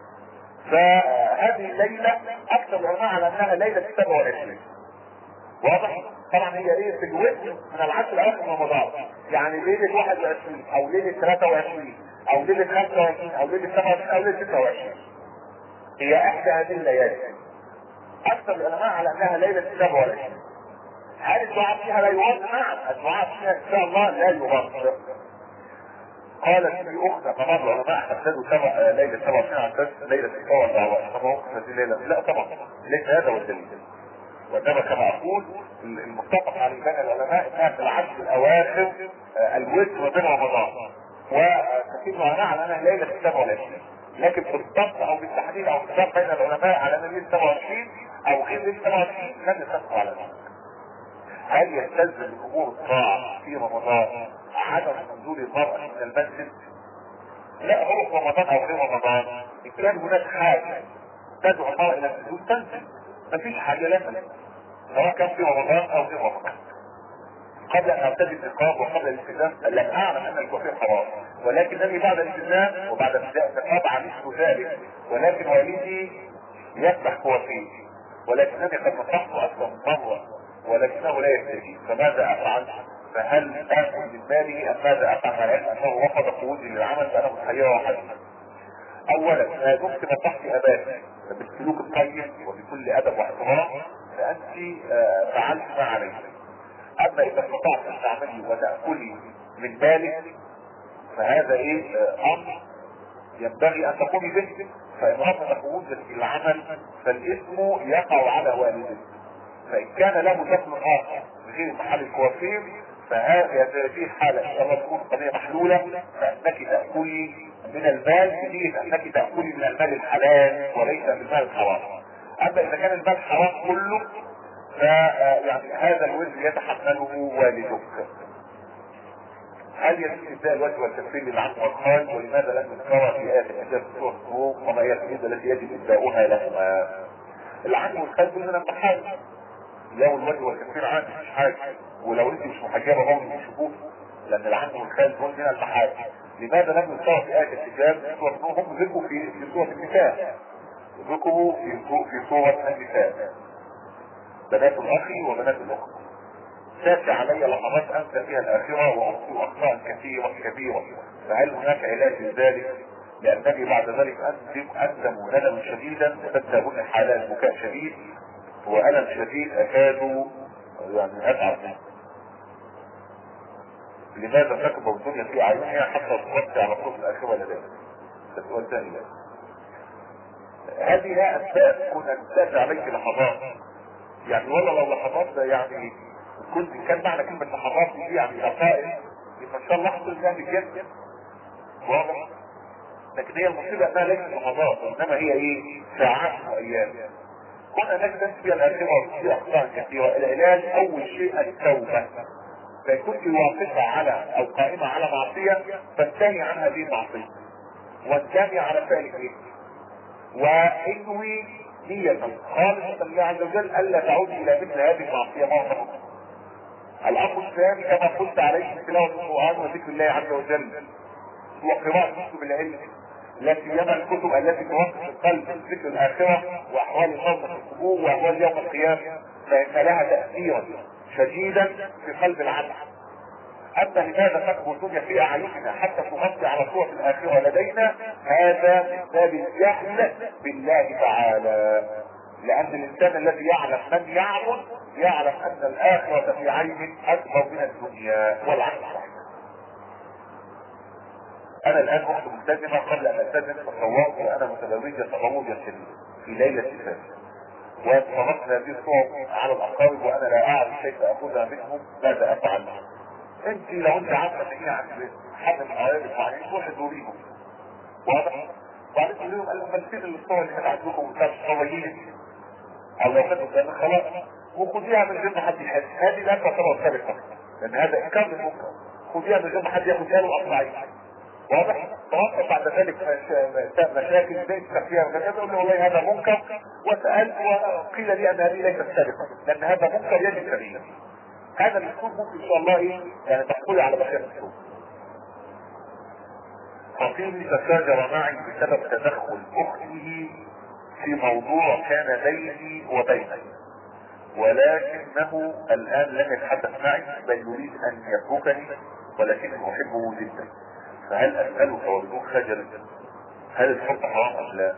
فهذه الليله اكثر العلماء على انها ليله 27. واضح؟ طبعا هي ايه في الوتر من العشر الاواخر من رمضان، يعني ليله 21 او ليله 23 او ليله 25 او ليله 27 او ليله 26 هي احدى هذه الليالي. اكثر العلماء على انها ليله 27. هل الدعاء فيها لا يرد؟ نعم الدعاء فيها ان شاء الله لا يرد. قالت في اخرى بعض العلماء حددوا ليله 27 على اساس ليله الاسراء والدعوات. طبعا هذه الليله لا طبعا ليس هذا هو الدليل، وانما كما اقول المتفق عليه بين العلماء انها في العشر الاواخر الوتر بين رمضان، وكثير من العلماء على انها ليله 27. لكن في الضبط او بالتحديد او اتفاق بين العلماء على ان ليله 27 او غير ليله 27 لم يتفقوا على ذلك. هل يستلزم امور الطاعه في رمضان عدم نزول المرأة من المسجد؟ لا، هو في رمضان او غير رمضان ان كان هناك حاجه تدعو المرأة الى النزول تنزل، مفيش حاجه لا تنزل سواء كان في رمضان او غير رمضان. قبل ان ابتدي النقاب وقبل الالتزام لم اعلم ان الكفر حرام، ولكنني بعد الالتزام وبعد ابتداء النقاب عملت ذلك، ولكن والدي يسبح كوافيه ولكنني قد نصحت اكثر من مره ولكنه لا يستجيب، فماذا افعل؟ فهل اكل من مالي ام ماذا افعل؟ مع العلم انه رفض خروجي للعمل فانا متحيره وحزنا. اولا ما دمت نصحت اباك بالسلوك الطيب وبكل ادب واحترام فانت فعلت ما عليك. اما اذا استطعت ان تعملي وتاكلي من مالك فهذا امر ينبغي ان تقومي به، فان رفض خروجك للعمل فالاثم يقع على والدك، فان كان له دخل اخر غير محل الكوافير فهذه الحاله ان شاء الله تكون قضيه محلوله، فانك تاكلي من المال بدين انك تاكلي من المال الحلال وليس من المال الحرام. اما اذا كان المال حرام كله فيعني هذا الوزن يتحمله والدك. هل يجوز ابداء الوجه والتكفير للعم والخال؟ ولماذا لم يذكر في ايات الحجاب سوره الروم وما هي الحدود التي يجب ابداؤها لهما؟ العم والخال دول من المحال، لو الوجه والتكفير عادي مش حاجه، ولو انت مش محجبه هم يشوفوك، لان العم والخال دول من المحال. لماذا لم يذكر في ايات الحجاب سوره الروم؟ هم ذكروا في سوره النساء، ذكروا في سوره النساء بنات الاخ وبنات الاخت. شاك علي لحظات انسى فيها الاخره واخطئ اخطاء كثيره كبيره، فهل هناك علاج لذلك؟ لانني بعد ذلك اندم ندما شديدا وتبدا حالات بكاء شديد والم شديد اكاد يعني اتعب منه. لماذا تكبر الدنيا في اعينها حتى تغطي على صوت الاخره لدينا؟ ده سؤال ثاني. هذه لا اسباب كنا نسال عليك لحظات، يعني والله لو لحظات ده يعني كنت كان معنى كلمة لحظات دي يعني دقائق، يبقى ان شاء الله حصل جامد جدا واضح. لكن هي المصيبة انها ليست لحظات، انما هي ايه؟ ساعات وايام. كنا نجد فيها الاخرة وفي اخطاء كثيرة. العلاج اول شيء التوبة، فان كنت واقفة على او قائمة على معصية فانتهي عن هذه المعصية وانتهي على فعل ايه؟ وانوي نية خالصة لله عز وجل الا تعود الى مثل هذه المعصية مرة اخرى. الامر الثاني كما قلت عليه تلاوة القرآن وذكر الله عز وجل وقراءة كتب العلم، لا سيما الكتب التي توقف القلب ذكر الاخرة واحوال الموت في القبور واحوال يوم القيامة، فان لها تأثيرا شديدا في قلب العبد. اما لماذا تكبر الدنيا في اعيننا حتى تغطي على صورة الاخرة لدينا؟ هذا من باب الجهل بالله تعالى، لان الانسان الذي يعلم من يعبد يعلم ان الاخرة في عين اكبر من الدنيا والعكس صحيح. انا الان اخت ملتزمة قبل ان التزم تصورت وانا متزوجة تزوجا شديدا في ليلة الفجر، واتفرجت هذه الصور على الاقارب وانا لا اعرف كيف اخذها منهم، ماذا افعل؟ انت لو انت عارفه ان هي عند حد من قرايبك معين روحي تزوريهم واضح؟ وبعدين تقول لهم قالوا فلسفه الصور اللي كانت عندكم بتاعت الصوريين او لو كانت قدامك خلاص وخديها من غير ما حد يحس، هذه لا تعتبر سابقه لان هذا انكار للمنكر، خديها من غير ما حد ياخد باله واطلعي واضح؟ توقف بعد ذلك مشاكل زي التخفيه وكذا، تقول له والله هذا منكر وسالت وقيل لي ان هذه ليست سابقه لان هذا منكر يجب تغييره. هذا الاسلوب ممكن ان شاء الله ايه يعني تحصلي على بقيه الاسلوب. خطيبي تشاجر معي بسبب تدخل اخته في موضوع كان بيني وبينه، ولكنه الان لم يتحدث معي بل يريد ان يتركني ولكني احبه جدا، فهل اسالك وبدون خجل هل الحب حرام ام لا؟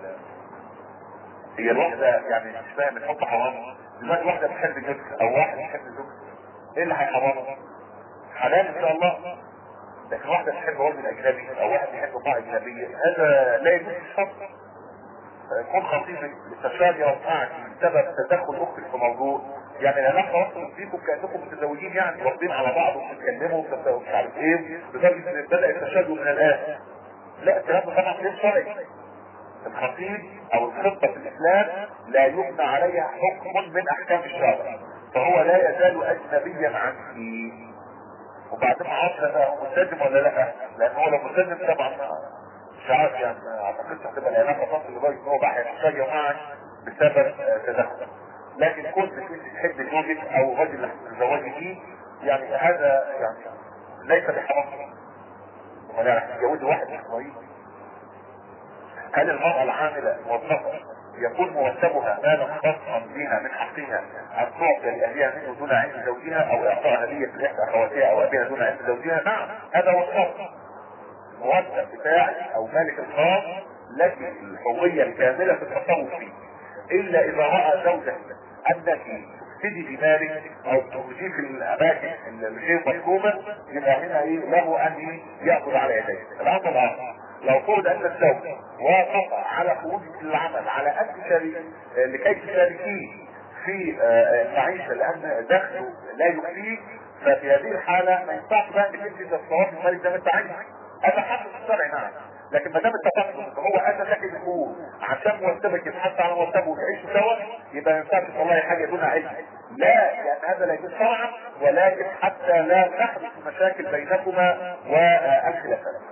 هي الواحده يعني مش فاهم الحب حرام. دلوقتي واحده بتحب جوزها او واحد بيحب زوجته، ايه اللي هيحرمه؟ حلال ان شاء الله. لكن واحدة تحب رجل اجنبي او واحد يحب امرأة اجنبية هذا لا يجوز الشرط. فيكون خطيب للتشاجر معك بسبب تدخل اختك في موضوع يعني العلاقة وصلت فيكم كأنكم متزوجين يعني واخدين على بعض وبتتكلموا ومش عارف ايه لدرجة ان بدأ التشاجر من الان. لا الكلام ده طبعا غير شرعي. الخطيب او الخطة في الاسلام لا يبنى عليها حكم من احكام الشرع، فهو لا يزال اجنبيا عنك. وبعدين عارف ده ملتزم ولا لا؟ لان هو لو ملتزم طبعا مش عارف يعني اعتقد هتبقى العلاقه تصل لدرجه ان هو بقى هيحتاج معك بسبب تدخل. لكن كنت تحب زوجك او الراجل اللي هتتزوجي فيه يعني هذا يعني ليس بحرام. امال يعني هتتجوزي واحد مش كويس؟ هل المرأة العاملة موظفة يكون مرتبها مالا خاصا بها من حقها ان تعطي لاهلها منه دون علم زوجها او اعطاء هدية لاحدى اخواتها او ابيها دون علم زوجها؟ نعم هذا هو الشرط. المرتب بتاعك او مالك الخاص لك الحرية الكاملة في التصرف فيه، الا اذا راى زوجك انك تفسدي بمالك او تخرجيه في الاماكن الغير مطلوبة يبقى هنا ايه له ان ياخذ على يديه. الامر الاخر لو فرض ان الزوج وافق على خروجك للعمل على ان لكي تشاركيه في المعيشة لان دخله لا يكفيه، ففي هذه الحالة ما ينفعش بقى انك انت تتصرفي في المال زي ما انت عايز. هذا حق الشرع نعم، لكن ما دام اتفقتم هو اذن لك الدخول عشان مرتبك يتحط على مرتبه وتعيشوا سوا يبقى ما ينفعش تطلعي حاجه دون علم لا، لان هذا لا يجوز شرعا، ولكن حتى لا تحدث مشاكل بينكما والخلافات.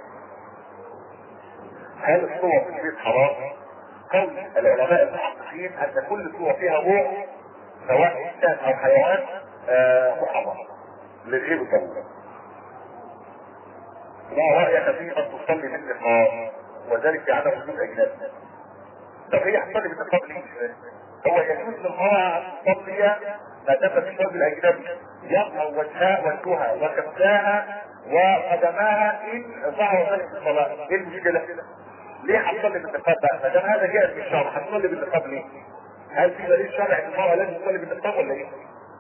هل الصور في البيت حرام؟ قول العلماء المحققين ان كل صور فيها روح سواء انسان او حيوان محرم للغير الضروري. ما رايك في ان تصلي بالنقاب وذلك في عدم وجود اجنبي؟ طب هي هتصلي بالنقاب ليه؟ هو يجوز للمرأة ان تصلي ما دام في الثوب الاجنبي يظهر وجهها وكفاها وقدماها ان ظهر ذلك في الصلاه، ايه المشكله؟ ليه هتصلي بالنقاب بقى؟ ما دام هذا جائز في الشرع هتصلي بالنقاب ليه؟ هل في دليل شرعي ان المرأة لازم تصلي بالنقاب ولا ايه؟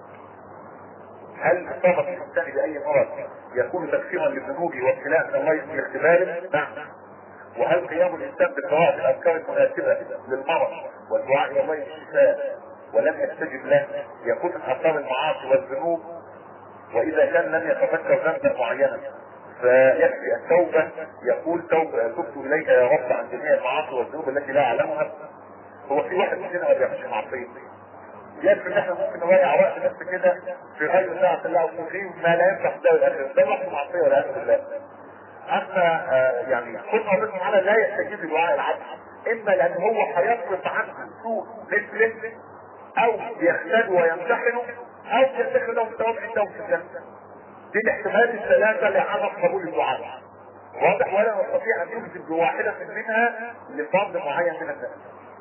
هل اصابة الانسان باي مرض يكون تكفيرا للذنوب وابتلاء من الله في اختباره؟ نعم. وهل قيام الانسان بالدعاء بالافكار المناسبة للمرض والدعاء الى الله بالشفاء ولم يستجب له يكون من اثار المعاصي والذنوب؟ واذا كان لم يتفكر ذنبا معينا فيكفي التوبة، يقول تبت اليك يا رب عن جميع المعاصي والذنوب التي لا اعلمها. هو في واحد مننا ما بيعملش معصية؟ يكفي ان احنا ممكن نضيع وقت بس كده في غير ساعة الله وفي ما لا ينفع في الاخر، ده وقت معصية والعياذ بالله. اما يعني كل الله تعالى لا يستجيب لدعاء العبد، اما لان هو هيصرف عنه سوء مثله او يختل ويمتحنه او يدخل له الثواب عنده في الجنة. دي الاحتمالات الثلاثة لعدم قبول الدعاء. واضح؟ ولا نستطيع ان نجزم بواحدة منها لفرد معين من الناس.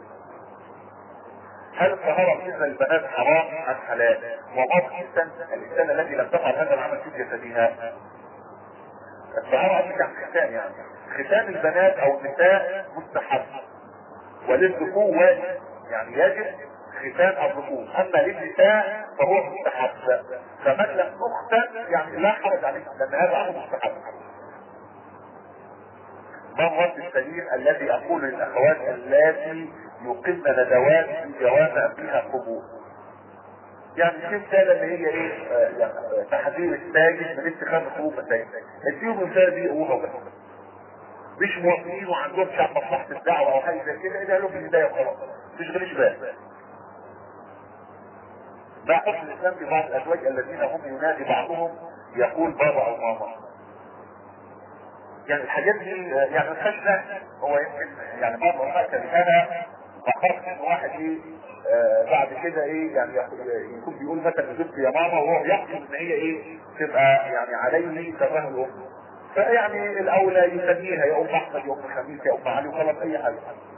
هل الطهارة بالنسبة للبنات حرام ام حلال؟ وضع الانسان الذي لم تفعل هذا العمل في جسدها. الطهارة مش عن ختان، يعني ختان البنات او النساء مستحب وللذكور واجب، يعني يجب ختان الذكور، اما للنساء فهو مستحب. فمن لم تختن يعني لا حرج عليه لان هذا امر مستحب. ما الرد السليم الذي اقول للاخوات اللاتي يقمن ندوات في جوامع فيها قبور؟ يعني في رساله اللي هي ايه يعني تحذير الساجد من اتخاذ خروج مساجد. اديهم الرساله دي يقولها بس، مش موافقين وعندهم شعب مصلحه الدعوه او حاجه زي كده، اديها لهم في البدايه وخلاص، مش غيرش بقى. ما حكم الاسلام في بعض الازواج الذين هم ينادي بعضهم يقول بابا او ماما؟ يعني الحاجات دي يعني الخشنة هو يمكن يعني بعض الوقت كان بخاف ان واحد ايه بعد كده ايه يعني يكون بيقول مثلا زوجتي يا ماما وهو يقصد ان هي ايه تبقى يعني عليه كفاه الام، فيعني الاولى يسميها يا ام احمد يا ام خميس يا ام علي وخلاص اي حاجه.